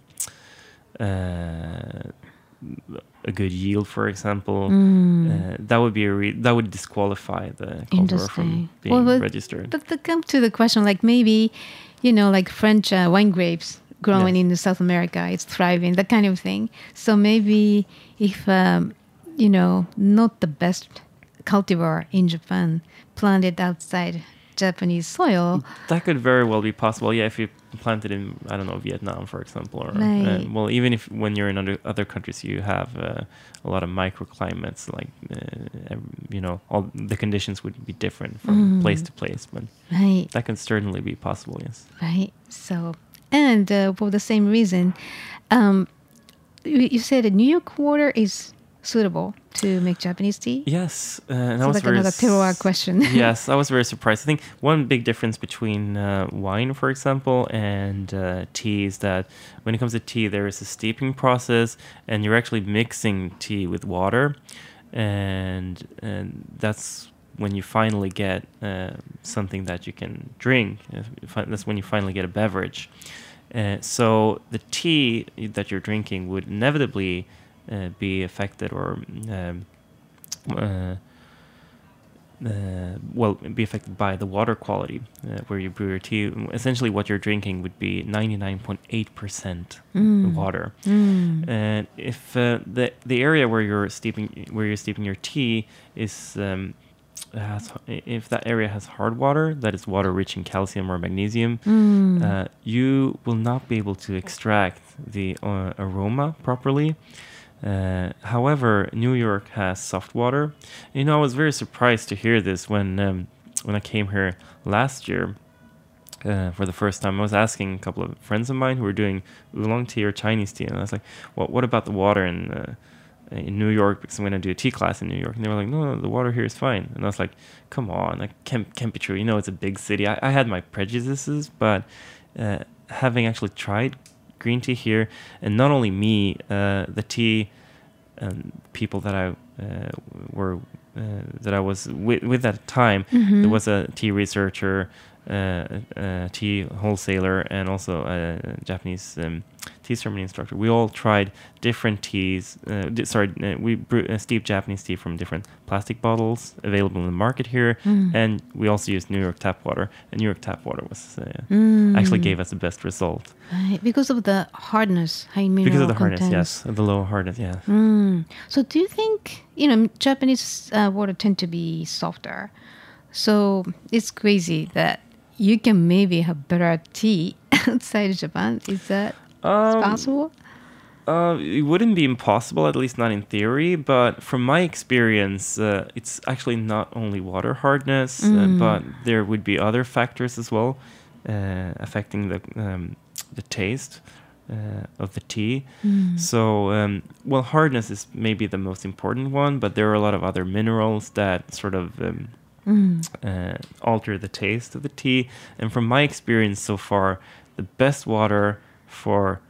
uh, a good yield, for example, Mm. uh, that would be a re- that would disqualify the cultivar Interesting. from being Well, but- registered. But to come to the question, like maybe, you know, like French uh, wine grapes growing Yes. in South America, it's thriving, that kind of thing. So maybe if, um, you know, not the best cultivar in Japan, planted outside Japanese soil, That could very well be possible. Yeah, if you plant it in, I don't know, Vietnam, for example, or Right. uh, well, even if when you're in other other countries, you have uh, a lot of microclimates, like uh, ev- you know, all the conditions would be different from Mm. place to place, but right? that can certainly be possible. Yes. Right. So, and uh, for the same reason, um, you, you said that New York water is suitable to make Japanese tea? Yes, uh, and I So was like very another s- terroir question. Yes, I was very surprised. I think one big difference between uh, wine, for example, and uh, tea is that when it comes to tea, there is a steeping process, and you're actually mixing tea with water, and and that's when you finally get uh, something that you can drink. Uh, fi- That's when you finally get a beverage. Uh, so the tea that you're drinking would inevitably uh, be affected or um, uh, uh, well, be affected by the water quality uh, where you brew your tea. Essentially, what you're drinking would be ninety-nine point eight percent water. Mm. And if uh, the the area where you're steeping where you're steeping your tea is um, has, if that area has hard water, that is water rich in calcium or magnesium, Mm. uh, you will not be able to extract the uh, aroma properly. Uh, however, New York has soft water. You know, I was very surprised to hear this when um, when I came here last year uh, for the first time. I was asking a couple of friends of mine who were doing oolong tea or Chinese tea, and I was like, "What? What about the water in uh, in New York? Because I'm going to do a tea class in New York." And they were like, "No, no, the water here is fine." And I was like, "Come on, that can't can't be true. You know, it's a big city." I, I had my prejudices, but uh, having actually tried green tea here, and not only me, uh, the tea um, people that I uh, were uh, that I was with, with at the time, Mhm. there was a tea researcher, uh, a tea wholesaler, and also a Japanese um, tea ceremony instructor. We all tried different teas. Uh, di- sorry, uh, we brew, uh, steeped Japanese tea from different plastic bottles available in the market here, Mm. and we also used New York tap water. And New York tap water was uh, Mm. actually gave us the best result Right, because of the hardness, high mineral because of the hardness. contents. Yes, the low hardness. Yeah. Mm. So do you think, you know, Japanese uh, water tend to be softer? So it's crazy that you can maybe have better tea outside of Japan. Is that Um, possible? Uh, it wouldn't be impossible, at least not in theory. But from my experience, uh, it's actually not only water hardness, uh, Mm. but there would be other factors as well uh, affecting the um, the taste uh, of the tea. Mm. So, um, well, hardness is maybe the most important one, but there are a lot of other minerals that sort of um, Mm. uh, alter the taste of the tea. And from my experience so far, the best water for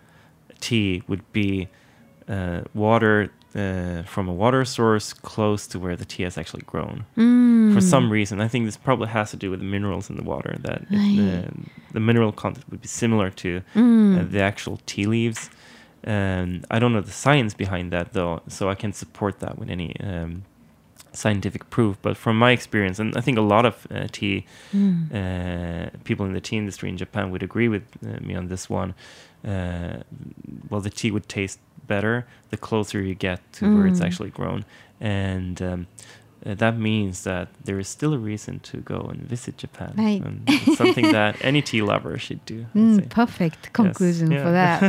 tea would be uh, water uh, from a water source close to where the tea has actually grown. Mm. For some reason, I think this probably has to do with the minerals in the water. That it, Right. uh, the mineral content would be similar to Mm. uh, the actual tea leaves. And I don't know the science behind that though, so I can't support that with any um, scientific proof. But from my experience, and I think a lot of uh, tea Mm. uh, people in the tea industry in Japan would agree with uh, me on this one. Uh, well, the tea would taste better the closer you get to where it's Mm. actually grown, and um, uh, that means that there is still a reason to go and visit Japan. Right. And it's something that any tea lover should do. I'd Mm, say. perfect conclusion yeah. for that.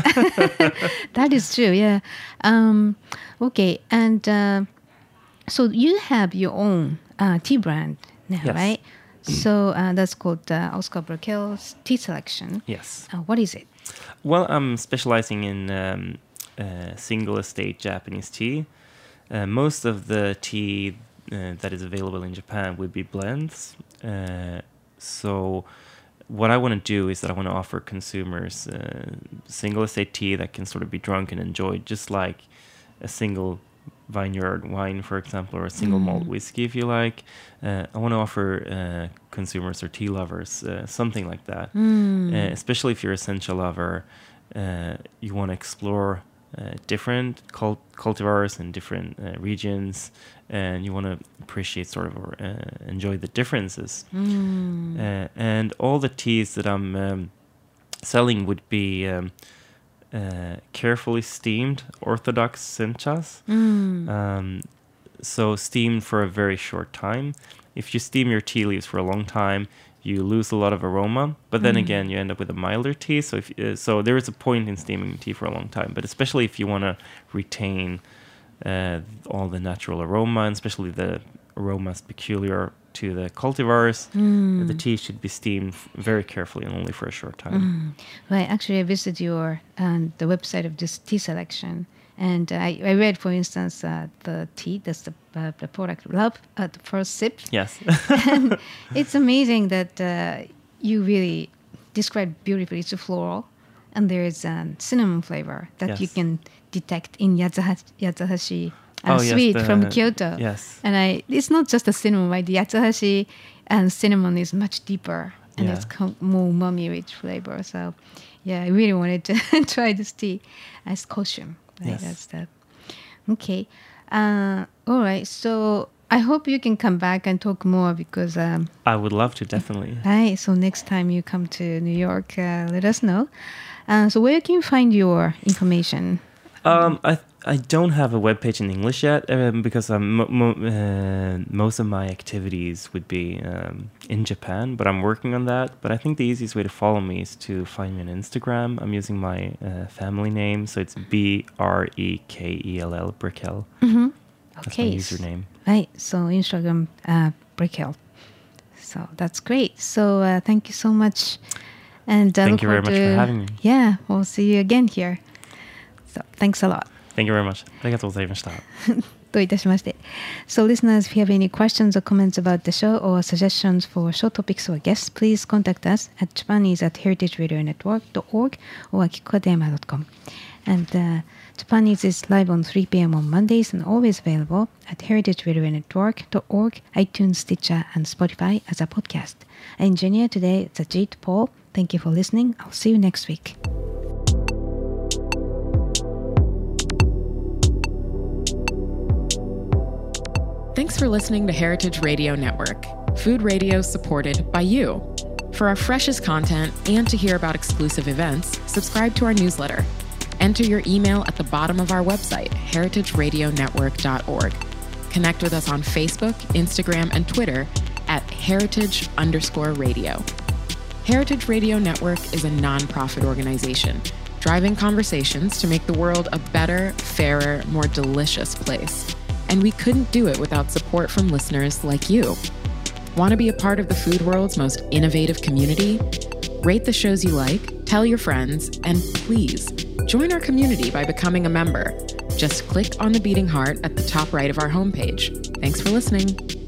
That is true, yeah. Um, okay, and uh, so you have your own uh, tea brand now, Yes. right? So uh, that's called uh, Oscar Burkell's Tea Selection. Yes. Uh, what is it? Well, I'm specializing in um, uh, single estate Japanese tea. Uh, most of the tea uh, that is available in Japan would be blends. Uh, so, what I want to do is that I want to offer consumers uh, single estate tea that can sort of be drunk and enjoyed, just like a single vineyard wine, for example, or a single malt whiskey, if you like. Uh, I want to offer uh, consumers or tea lovers uh, something like that. Mm. Uh, especially if you're a sencha lover, uh, you want to explore uh, different cult- cultivars in different uh, regions, and you want to appreciate sort of or uh, enjoy the differences. Mm. Uh, and all the teas that I'm um, selling would be um, uh, carefully steamed orthodox senchas. Mm. Um, so steamed for a very short time. If you steam your tea leaves for a long time, you lose a lot of aroma. But then Mm. again, you end up with a milder tea. So if uh, so, there is a point in steaming tea for a long time. But especially if you want to retain uh, all the natural aroma, and especially the aromas peculiar to the cultivars, Mm. the tea should be steamed f- very carefully and only for a short time. Mm. Right. Actually, I visited your um, the website of this tea selection, And I, I read, for instance, uh, the tea, that's the, uh, the product Love at the First Sip. Yes. And it's amazing that uh, you really describe beautifully. It's floral, and there is a cinnamon flavor that Yes. you can detect in Yatsuhashi, Yatsuhashi uh, Oh, yes, sweet the- from Kyoto. yes. And I, it's not just a cinnamon, right? The Yatsuhashi and cinnamon is much deeper, and Yeah. it's co- more umami-rich flavor. So, yeah, I really wanted to try this tea as caution. Right? Yes. That's the okay. Uh, all right. So I hope you can come back and talk more because. Um, I would love to, definitely. Right. So next time you come to New York, uh, let us know. Uh, so where can you find your information? Um, I I don't have a webpage in English yet um, because um, mo- mo- uh, most of my activities would be um, in Japan, but I'm working on that. But I think the easiest way to follow me is to find me on Instagram. I'm using my uh, family name, so it's B R E K E L L, Brickell. Mm-hmm. That's Okay. my username. Right. So Instagram, uh, Brickell. So that's great. So uh, thank you so much. And uh, Thank look you very forward much for to- having me. Yeah. We'll see you again here. So thanks a lot. Thank you very much. ありがとうございました。 どういたしまして。So listeners, if you have any questions or comments about the show or suggestions for show topics or guests, please contact us at Japanese at heritage radio network dot org or akikokatayama dot com. And uh, Japanese is live on three p.m. on Mondays and always available at heritage radio network dot org, iTunes, Stitcher, and Spotify as a podcast. Engineer today is Ajit Paul. Thank you for listening. I'll see you next week. Thanks for listening to Heritage Radio Network, food radio supported by you. For our freshest content and to hear about exclusive events, subscribe to our newsletter. Enter your email at the bottom of our website, heritage radio network dot org. Connect with us on Facebook, Instagram, and Twitter at heritage underscore radio. Heritage Radio Network is a nonprofit organization driving conversations to make the world a better, fairer, more delicious place. And we couldn't do it without support from listeners like you. Want to be a part of the food world's most innovative community? Rate the shows you like, tell your friends, and please join our community by becoming a member. Just click on the beating heart at the top right of our homepage. Thanks for listening.